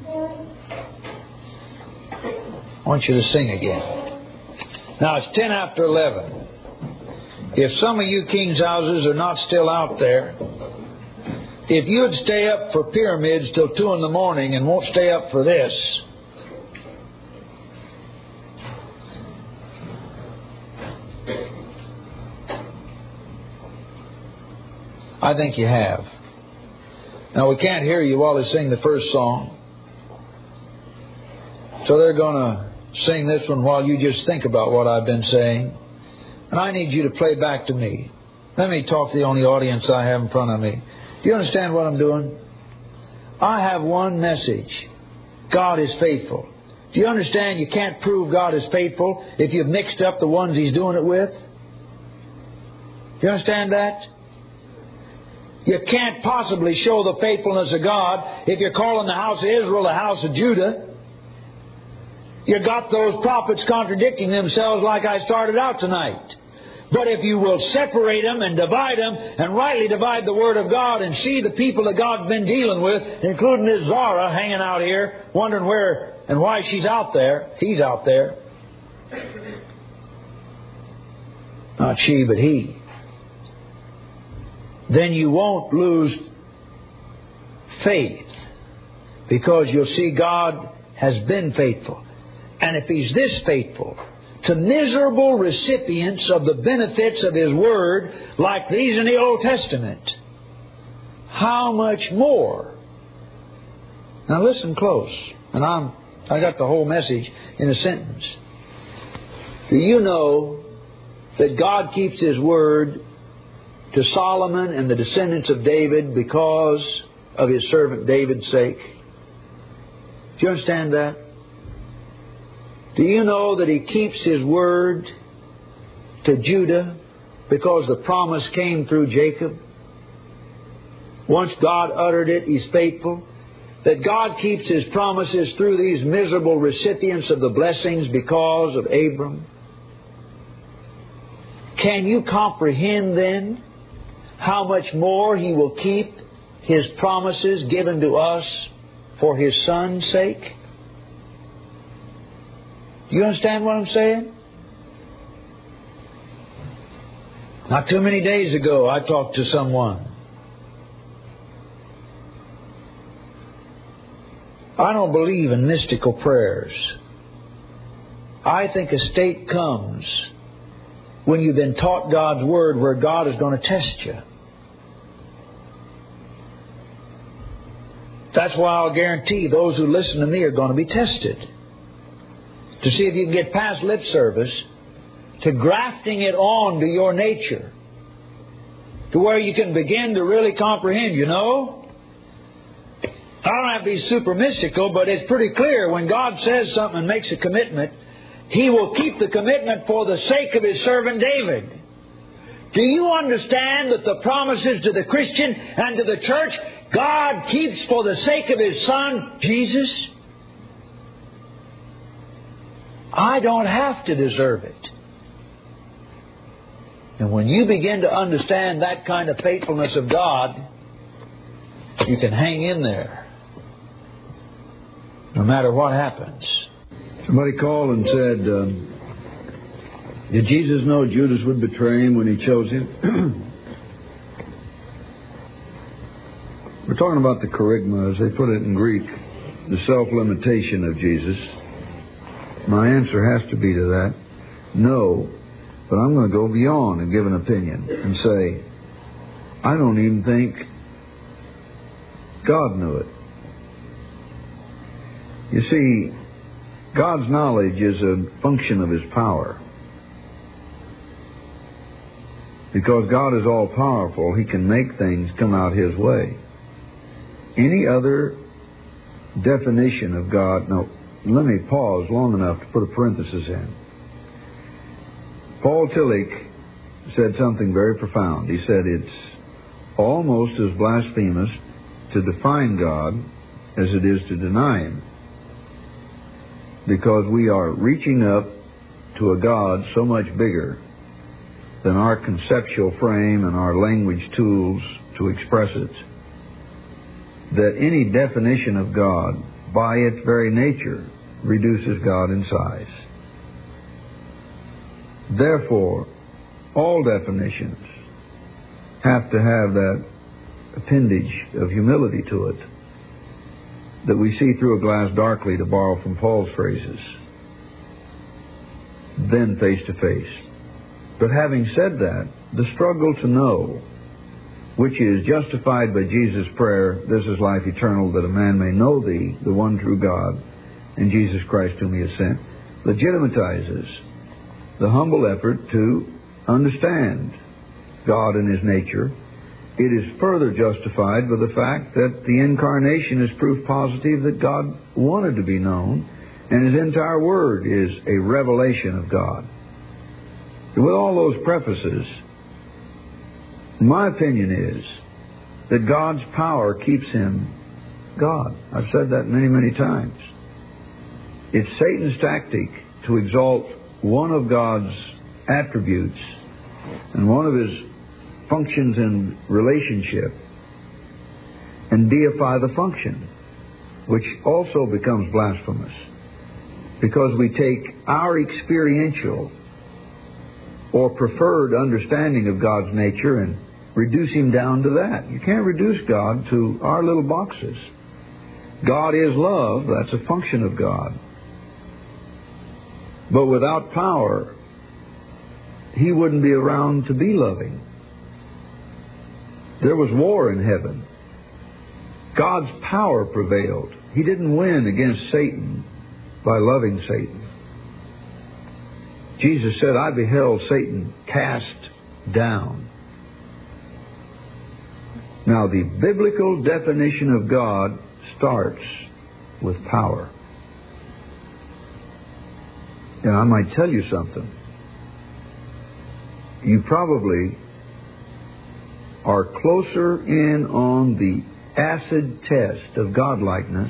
I want you to sing again. Now it's 10 after 11. If some of you kings' houses are not still out there, if you'd stay up for pyramids till 2 in the morning and won't stay up for this, I think you have. Now, we can't hear you while they sing the first song. So they're going to sing this one while you just think about what I've been saying. And I need you to play back to me. Let me talk to the only audience I have in front of me. Do you understand what I'm doing? I have one message. God is faithful. Do you understand you can't prove God is faithful if you've mixed up the ones He's doing it with? Do you understand that? You can't possibly show the faithfulness of God if you're calling the house of Israel the house of Judah. You got those prophets contradicting themselves like I started out tonight. But if you will separate them and divide them and rightly divide the Word of God and see the people that God's been dealing with, including this Zara hanging out here, wondering where and why she's out there, he's out there. Not she, but he. Then you won't lose faith, because you'll see God has been faithful. And if He's this faithful to miserable recipients of the benefits of His Word, like these in the Old Testament, how much more? Now listen close. And I got the whole message in a sentence. Do you know that God keeps His Word to Solomon and the descendants of David because of His servant David's sake? Do you understand that? Do you know that He keeps His word to Judah because the promise came through Jacob? Once God uttered it, He's faithful. That God keeps His promises through these miserable recipients of the blessings because of Abram. Can you comprehend then how much more He will keep His promises given to us for His Son's sake? Do you understand what I'm saying? Not too many days ago, I talked to someone. I don't believe in mystical prayers. I think a state comes when you've been taught God's Word where God is going to test you. That's why I'll guarantee those who listen to me are going to be tested. To see if you can get past lip service to grafting it on to your nature. To where you can begin to really comprehend, you know. I don't have to be super mystical, but it's pretty clear when God says something and makes a commitment, He will keep the commitment for the sake of His servant David. Do you understand that the promises to the Christian and to the church, God keeps for the sake of His Son, Jesus? I don't have to deserve it. And when you begin to understand that kind of faithfulness of God, you can hang in there. No matter what happens. Somebody called and said, did Jesus know Judas would betray Him when He chose him? We're talking about the kerygma, as they put it in Greek, the self-limitation of Jesus. My answer has to be to that, no. But I'm going to go beyond and give an opinion and say, I don't even think God knew it. You see, God's knowledge is a function of His power. Because God is all-powerful, He can make things come out His way. Any other definition of God... Now, let me pause long enough to put a parenthesis in. Paul Tillich said something very profound. He said it's almost as blasphemous to define God as it is to deny Him. Because we are reaching up to a God so much bigger than our conceptual frame and our language tools to express it, that any definition of God, by its very nature, reduces God in size. Therefore, all definitions have to have that appendage of humility to it, that we see through a glass darkly, to borrow from Paul's phrases, then face to face. But having said that, the struggle to know, which is justified by Jesus' prayer, this is life eternal, that a man may know Thee, the one true God, and Jesus Christ whom He has sent, legitimatizes the humble effort to understand God and His nature. It is further justified by the fact that the Incarnation is proof positive that God wanted to be known, and His entire Word is a revelation of God. And with all those prefaces, my opinion is that God's power keeps Him God. I've said that many, many times. It's Satan's tactic to exalt one of God's attributes and one of His functions in relationship and deify the function, which also becomes blasphemous, because we take our experiential or preferred understanding of God's nature and reduce Him down to that. You can't reduce God to our little boxes. God is love. That's a function of God. But without power, He wouldn't be around to be loving. There was war in heaven. God's power prevailed. He didn't win against Satan by loving Satan. Jesus said, I beheld Satan cast down. Now, the biblical definition of God starts with power. And I might tell you something. You probably are closer in on the acid test of godlikeness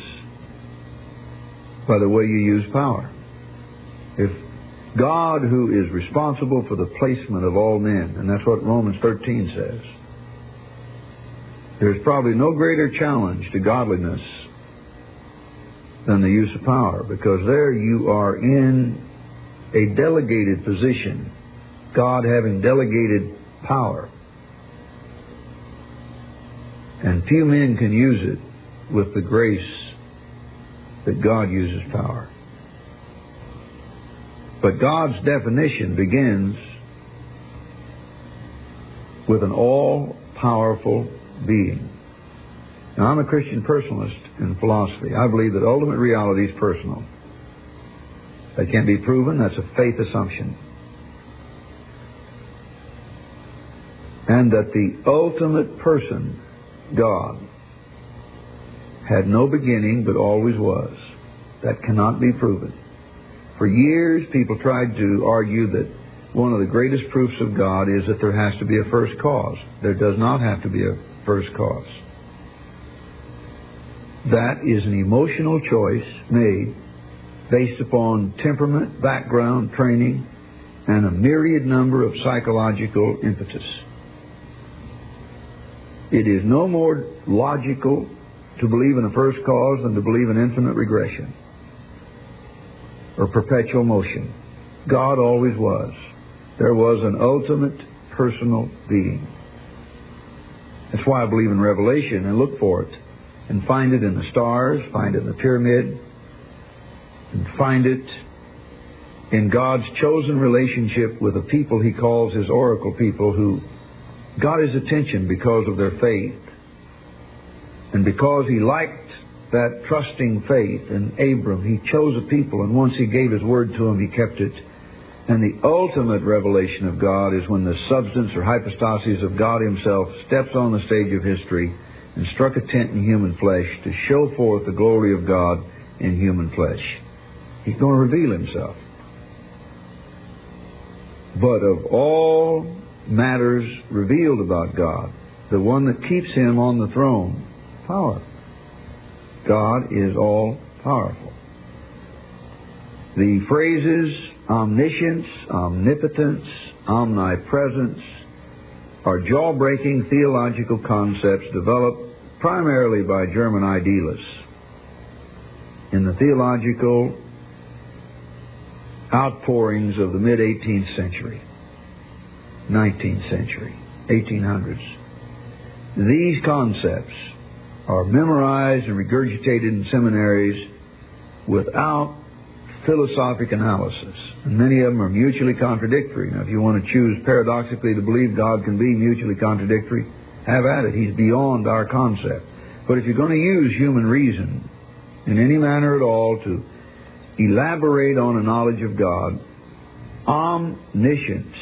by the way you use power. If God, who is responsible for the placement of all men, and that's what Romans 13 says, there's probably no greater challenge to godliness than the use of power, because there you are in a delegated position, God having delegated power. And few men can use it with the grace that God uses power. But God's definition begins with an all-powerful being. Now, I'm a Christian personalist in philosophy. I believe that ultimate reality is personal. That can't be proven. That's a faith assumption. And that the ultimate person, God, had no beginning but always was. That cannot be proven. For years, people tried to argue that one of the greatest proofs of God is that there has to be a first cause. There does not have to be a first cause. That is an emotional choice made based upon temperament, background, training, and a myriad number of psychological impetus. It is no more logical to believe in a first cause than to believe in infinite regression or perpetual motion. God always was. There was an ultimate personal being. That's why I believe in Revelation and look for it and find it in the stars, find it in the pyramid, and find it in God's chosen relationship with a people He calls His oracle people who got His attention because of their faith. And because He liked that trusting faith in Abram, He chose a people, and once He gave His word to them, He kept it. And the ultimate revelation of God is when the substance or hypostasis of God Himself steps on the stage of history and struck a tent in human flesh to show forth the glory of God in human flesh. He's going to reveal Himself. But of all matters revealed about God, the one that keeps Him on the throne, power. God is all powerful. The phrases omniscience, omnipotence, omnipresence are jaw-breaking theological concepts developed primarily by German idealists in the theological outpourings of the mid-18th century, 19th century, 1800s. These concepts are memorized and regurgitated in seminaries without philosophic analysis. And many of them are mutually contradictory. Now, if you want to choose paradoxically to believe God can be mutually contradictory, have at it. He's beyond our concept. But if you're going to use human reason in any manner at all to elaborate on a knowledge of God, omniscience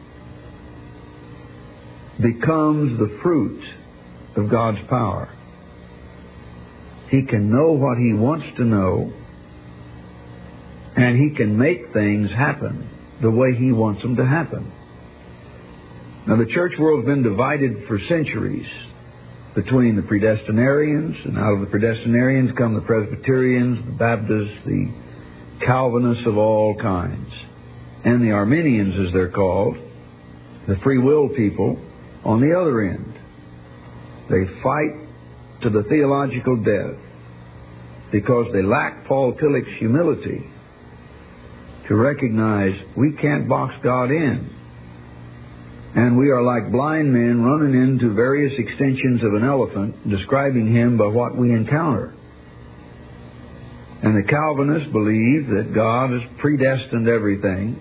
becomes the fruit of God's power. He can know what He wants to know, and He can make things happen the way He wants them to happen. Now, the church world's been divided for centuries between the predestinarians, and out of the predestinarians come the Presbyterians, the Baptists, the Calvinists of all kinds, and the Arminians, as they're called, the free will people, on the other end. They fight to the theological death because they lack Paul Tillich's humility to recognize we can't box God in. And we are like blind men running into various extensions of an elephant, describing Him by what we encounter. And the Calvinists believe that God has predestined everything.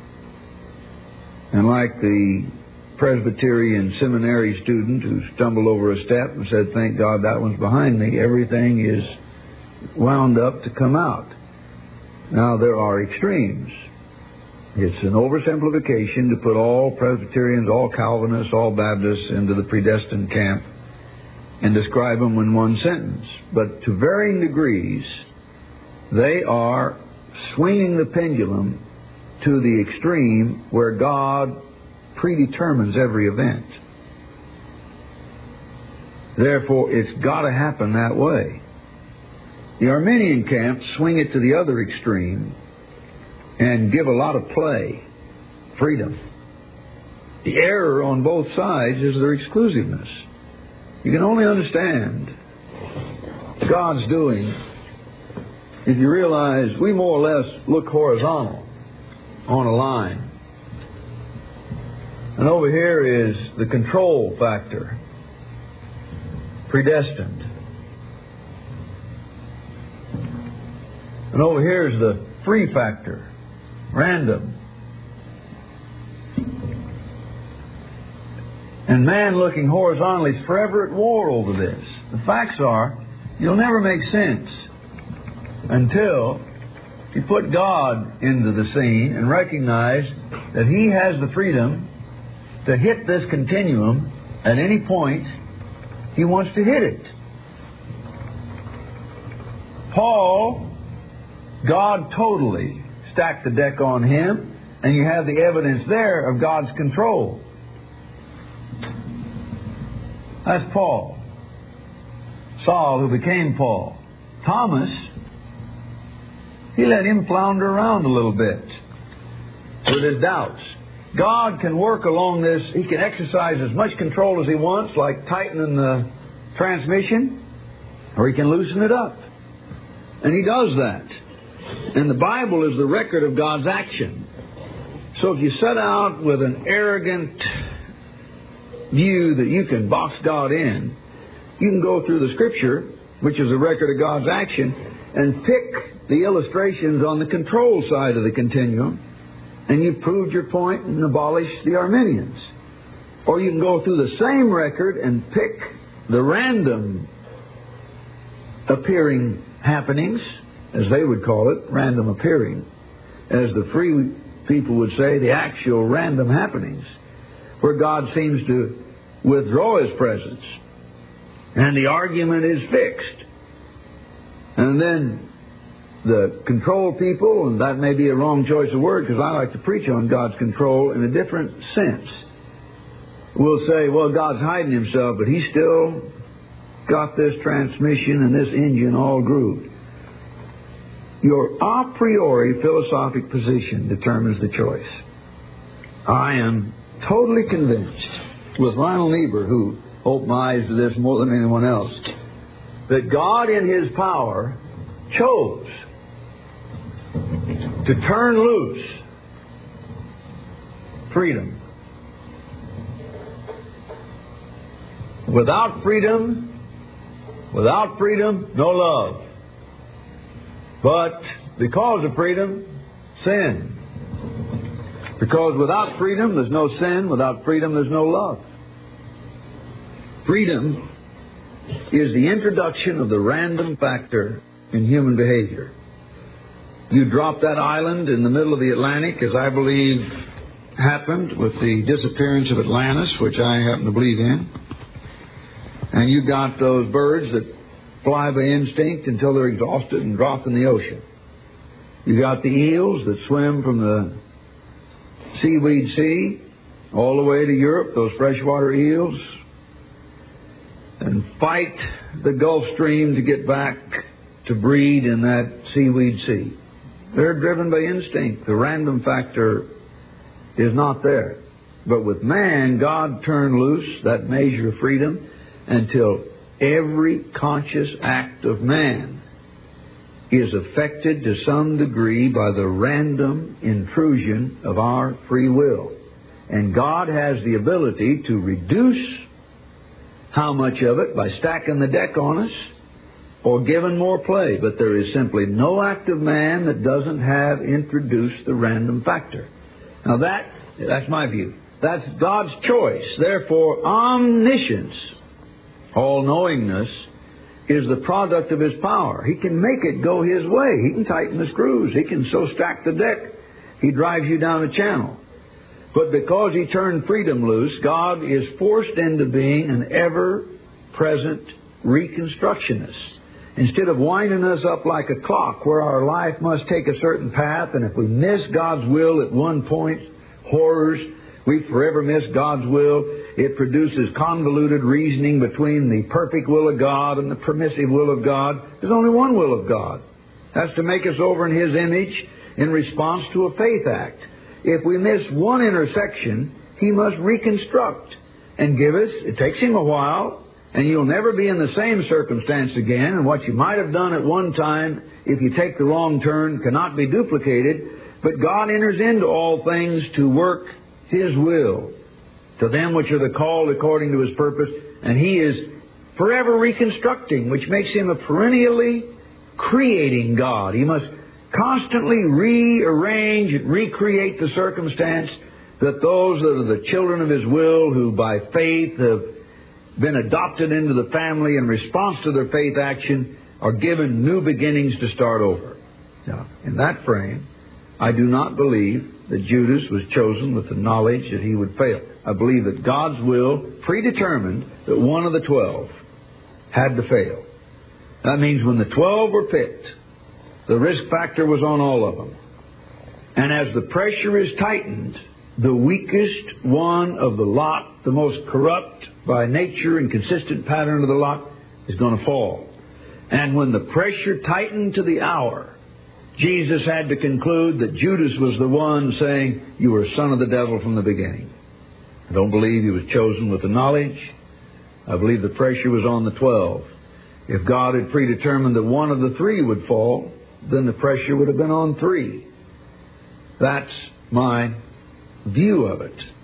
And like the Presbyterian seminary student who stumbled over a step and said, "Thank God that one's behind me," everything is wound up to come out. Now, there are extremes. It's an oversimplification to put all Presbyterians, all Calvinists, all Baptists into the predestined camp and describe them in one sentence. But to varying degrees, they are swinging the pendulum to the extreme where God predetermines every event. Therefore, it's got to happen that way. The Arminian camp swing it to the other extreme and give a lot of play, freedom. The error on both sides is their exclusiveness. You can only understand God's doing if you realize we more or less look horizontal on a line. And over here is the control factor, predestined. And over here is the free factor, random. And man looking horizontally is forever at war over this. The facts are, you'll never make sense until you put God into the scene and recognize that He has the freedom to hit this continuum at any point He wants to hit it. Paul, God totally stacked the deck on him, and you have the evidence there of God's control. That's Paul. Saul, who became Paul. Thomas, he let him flounder around a little bit with his doubts. God can work along this. He can exercise as much control as He wants, like tightening the transmission, or He can loosen it up. And He does that. And the Bible is the record of God's action. So if you set out with an arrogant view that you can box God in, you can go through the Scripture, which is a record of God's action, and pick the illustrations on the control side of the continuum, and you've proved your point and abolished the Arminians. Or you can go through the same record and pick the random appearing happenings, as they would call it, random appearing, as the free people would say, the actual random happenings, where God seems to withdraw His presence, and the argument is fixed. And then the control people, and that may be a wrong choice of word because I like to preach on God's control in a different sense, will say, well, God's hiding Himself, but He's still got this transmission and this engine all grooved. Your a priori philosophic position determines the choice. I am totally convinced, with Lionel Niebuhr, who opened my eyes to this more than anyone else, that God in His power chose to turn loose freedom. Without freedom, no love. But because of freedom, sin. Because without freedom, there's no sin. Without freedom, there's no love. Freedom is the introduction of the random factor in human behavior. You drop that island in the middle of the Atlantic, as I believe happened with the disappearance of Atlantis, which I happen to believe in. And you got those birds that fly by instinct until they're exhausted and drop in the ocean. You got the eels that swim from the seaweed sea all the way to Europe, those freshwater eels, and fight the Gulf Stream to get back to breed in that seaweed sea. They're driven by instinct. The random factor is not there. But with man, God turned loose that measure of freedom until every conscious act of man is affected to some degree by the random intrusion of our free will. And God has the ability to reduce how much of it by stacking the deck on us or giving more play. But there is simply no act of man that doesn't have introduced the random factor. Now that's my view. That's God's choice. Therefore, omniscience, all-knowingness, is the product of His power. He can make it go His way. He can tighten the screws. He can so stack the deck, He drives you down a channel. But because He turned freedom loose, God is forced into being an ever-present reconstructionist. instead of winding us up like a clock where our life must take a certain path, and if we miss God's will at one point, horrors, we forever miss God's will. It produces convoluted reasoning between the perfect will of God and the permissive will of God. There's only one will of God. That's to make us over in His image in response to a faith act. If we miss one intersection, He must reconstruct and give us. It takes Him a while, and you'll never be in the same circumstance again. And what you might have done at one time, if you take the wrong turn, cannot be duplicated. But God enters into all things to work His will to them which are the called according to His purpose. And He is forever reconstructing, which makes Him a perennially creating God. He must constantly rearrange and recreate the circumstance that those that are the children of His will, who by faith have been adopted into the family in response to their faith action, are given new beginnings to start over. Now, in that frame, I do not believe that Judas was chosen with the knowledge that he would fail. I believe that God's will predetermined that one of the 12 had to fail. That means when the 12 were picked, the risk factor was on all of them. And as the pressure is tightened, the weakest one of the lot, the most corrupt by nature and consistent pattern of the lot, is going to fall. And when the pressure tightened to the hour, Jesus had to conclude that Judas was the one saying, "You were a son of the devil from the beginning." I don't believe he was chosen with the knowledge. I believe the pressure was on the 12. If God had predetermined that one of the 3 would fall, then the pressure would have been on 3. That's my view of it.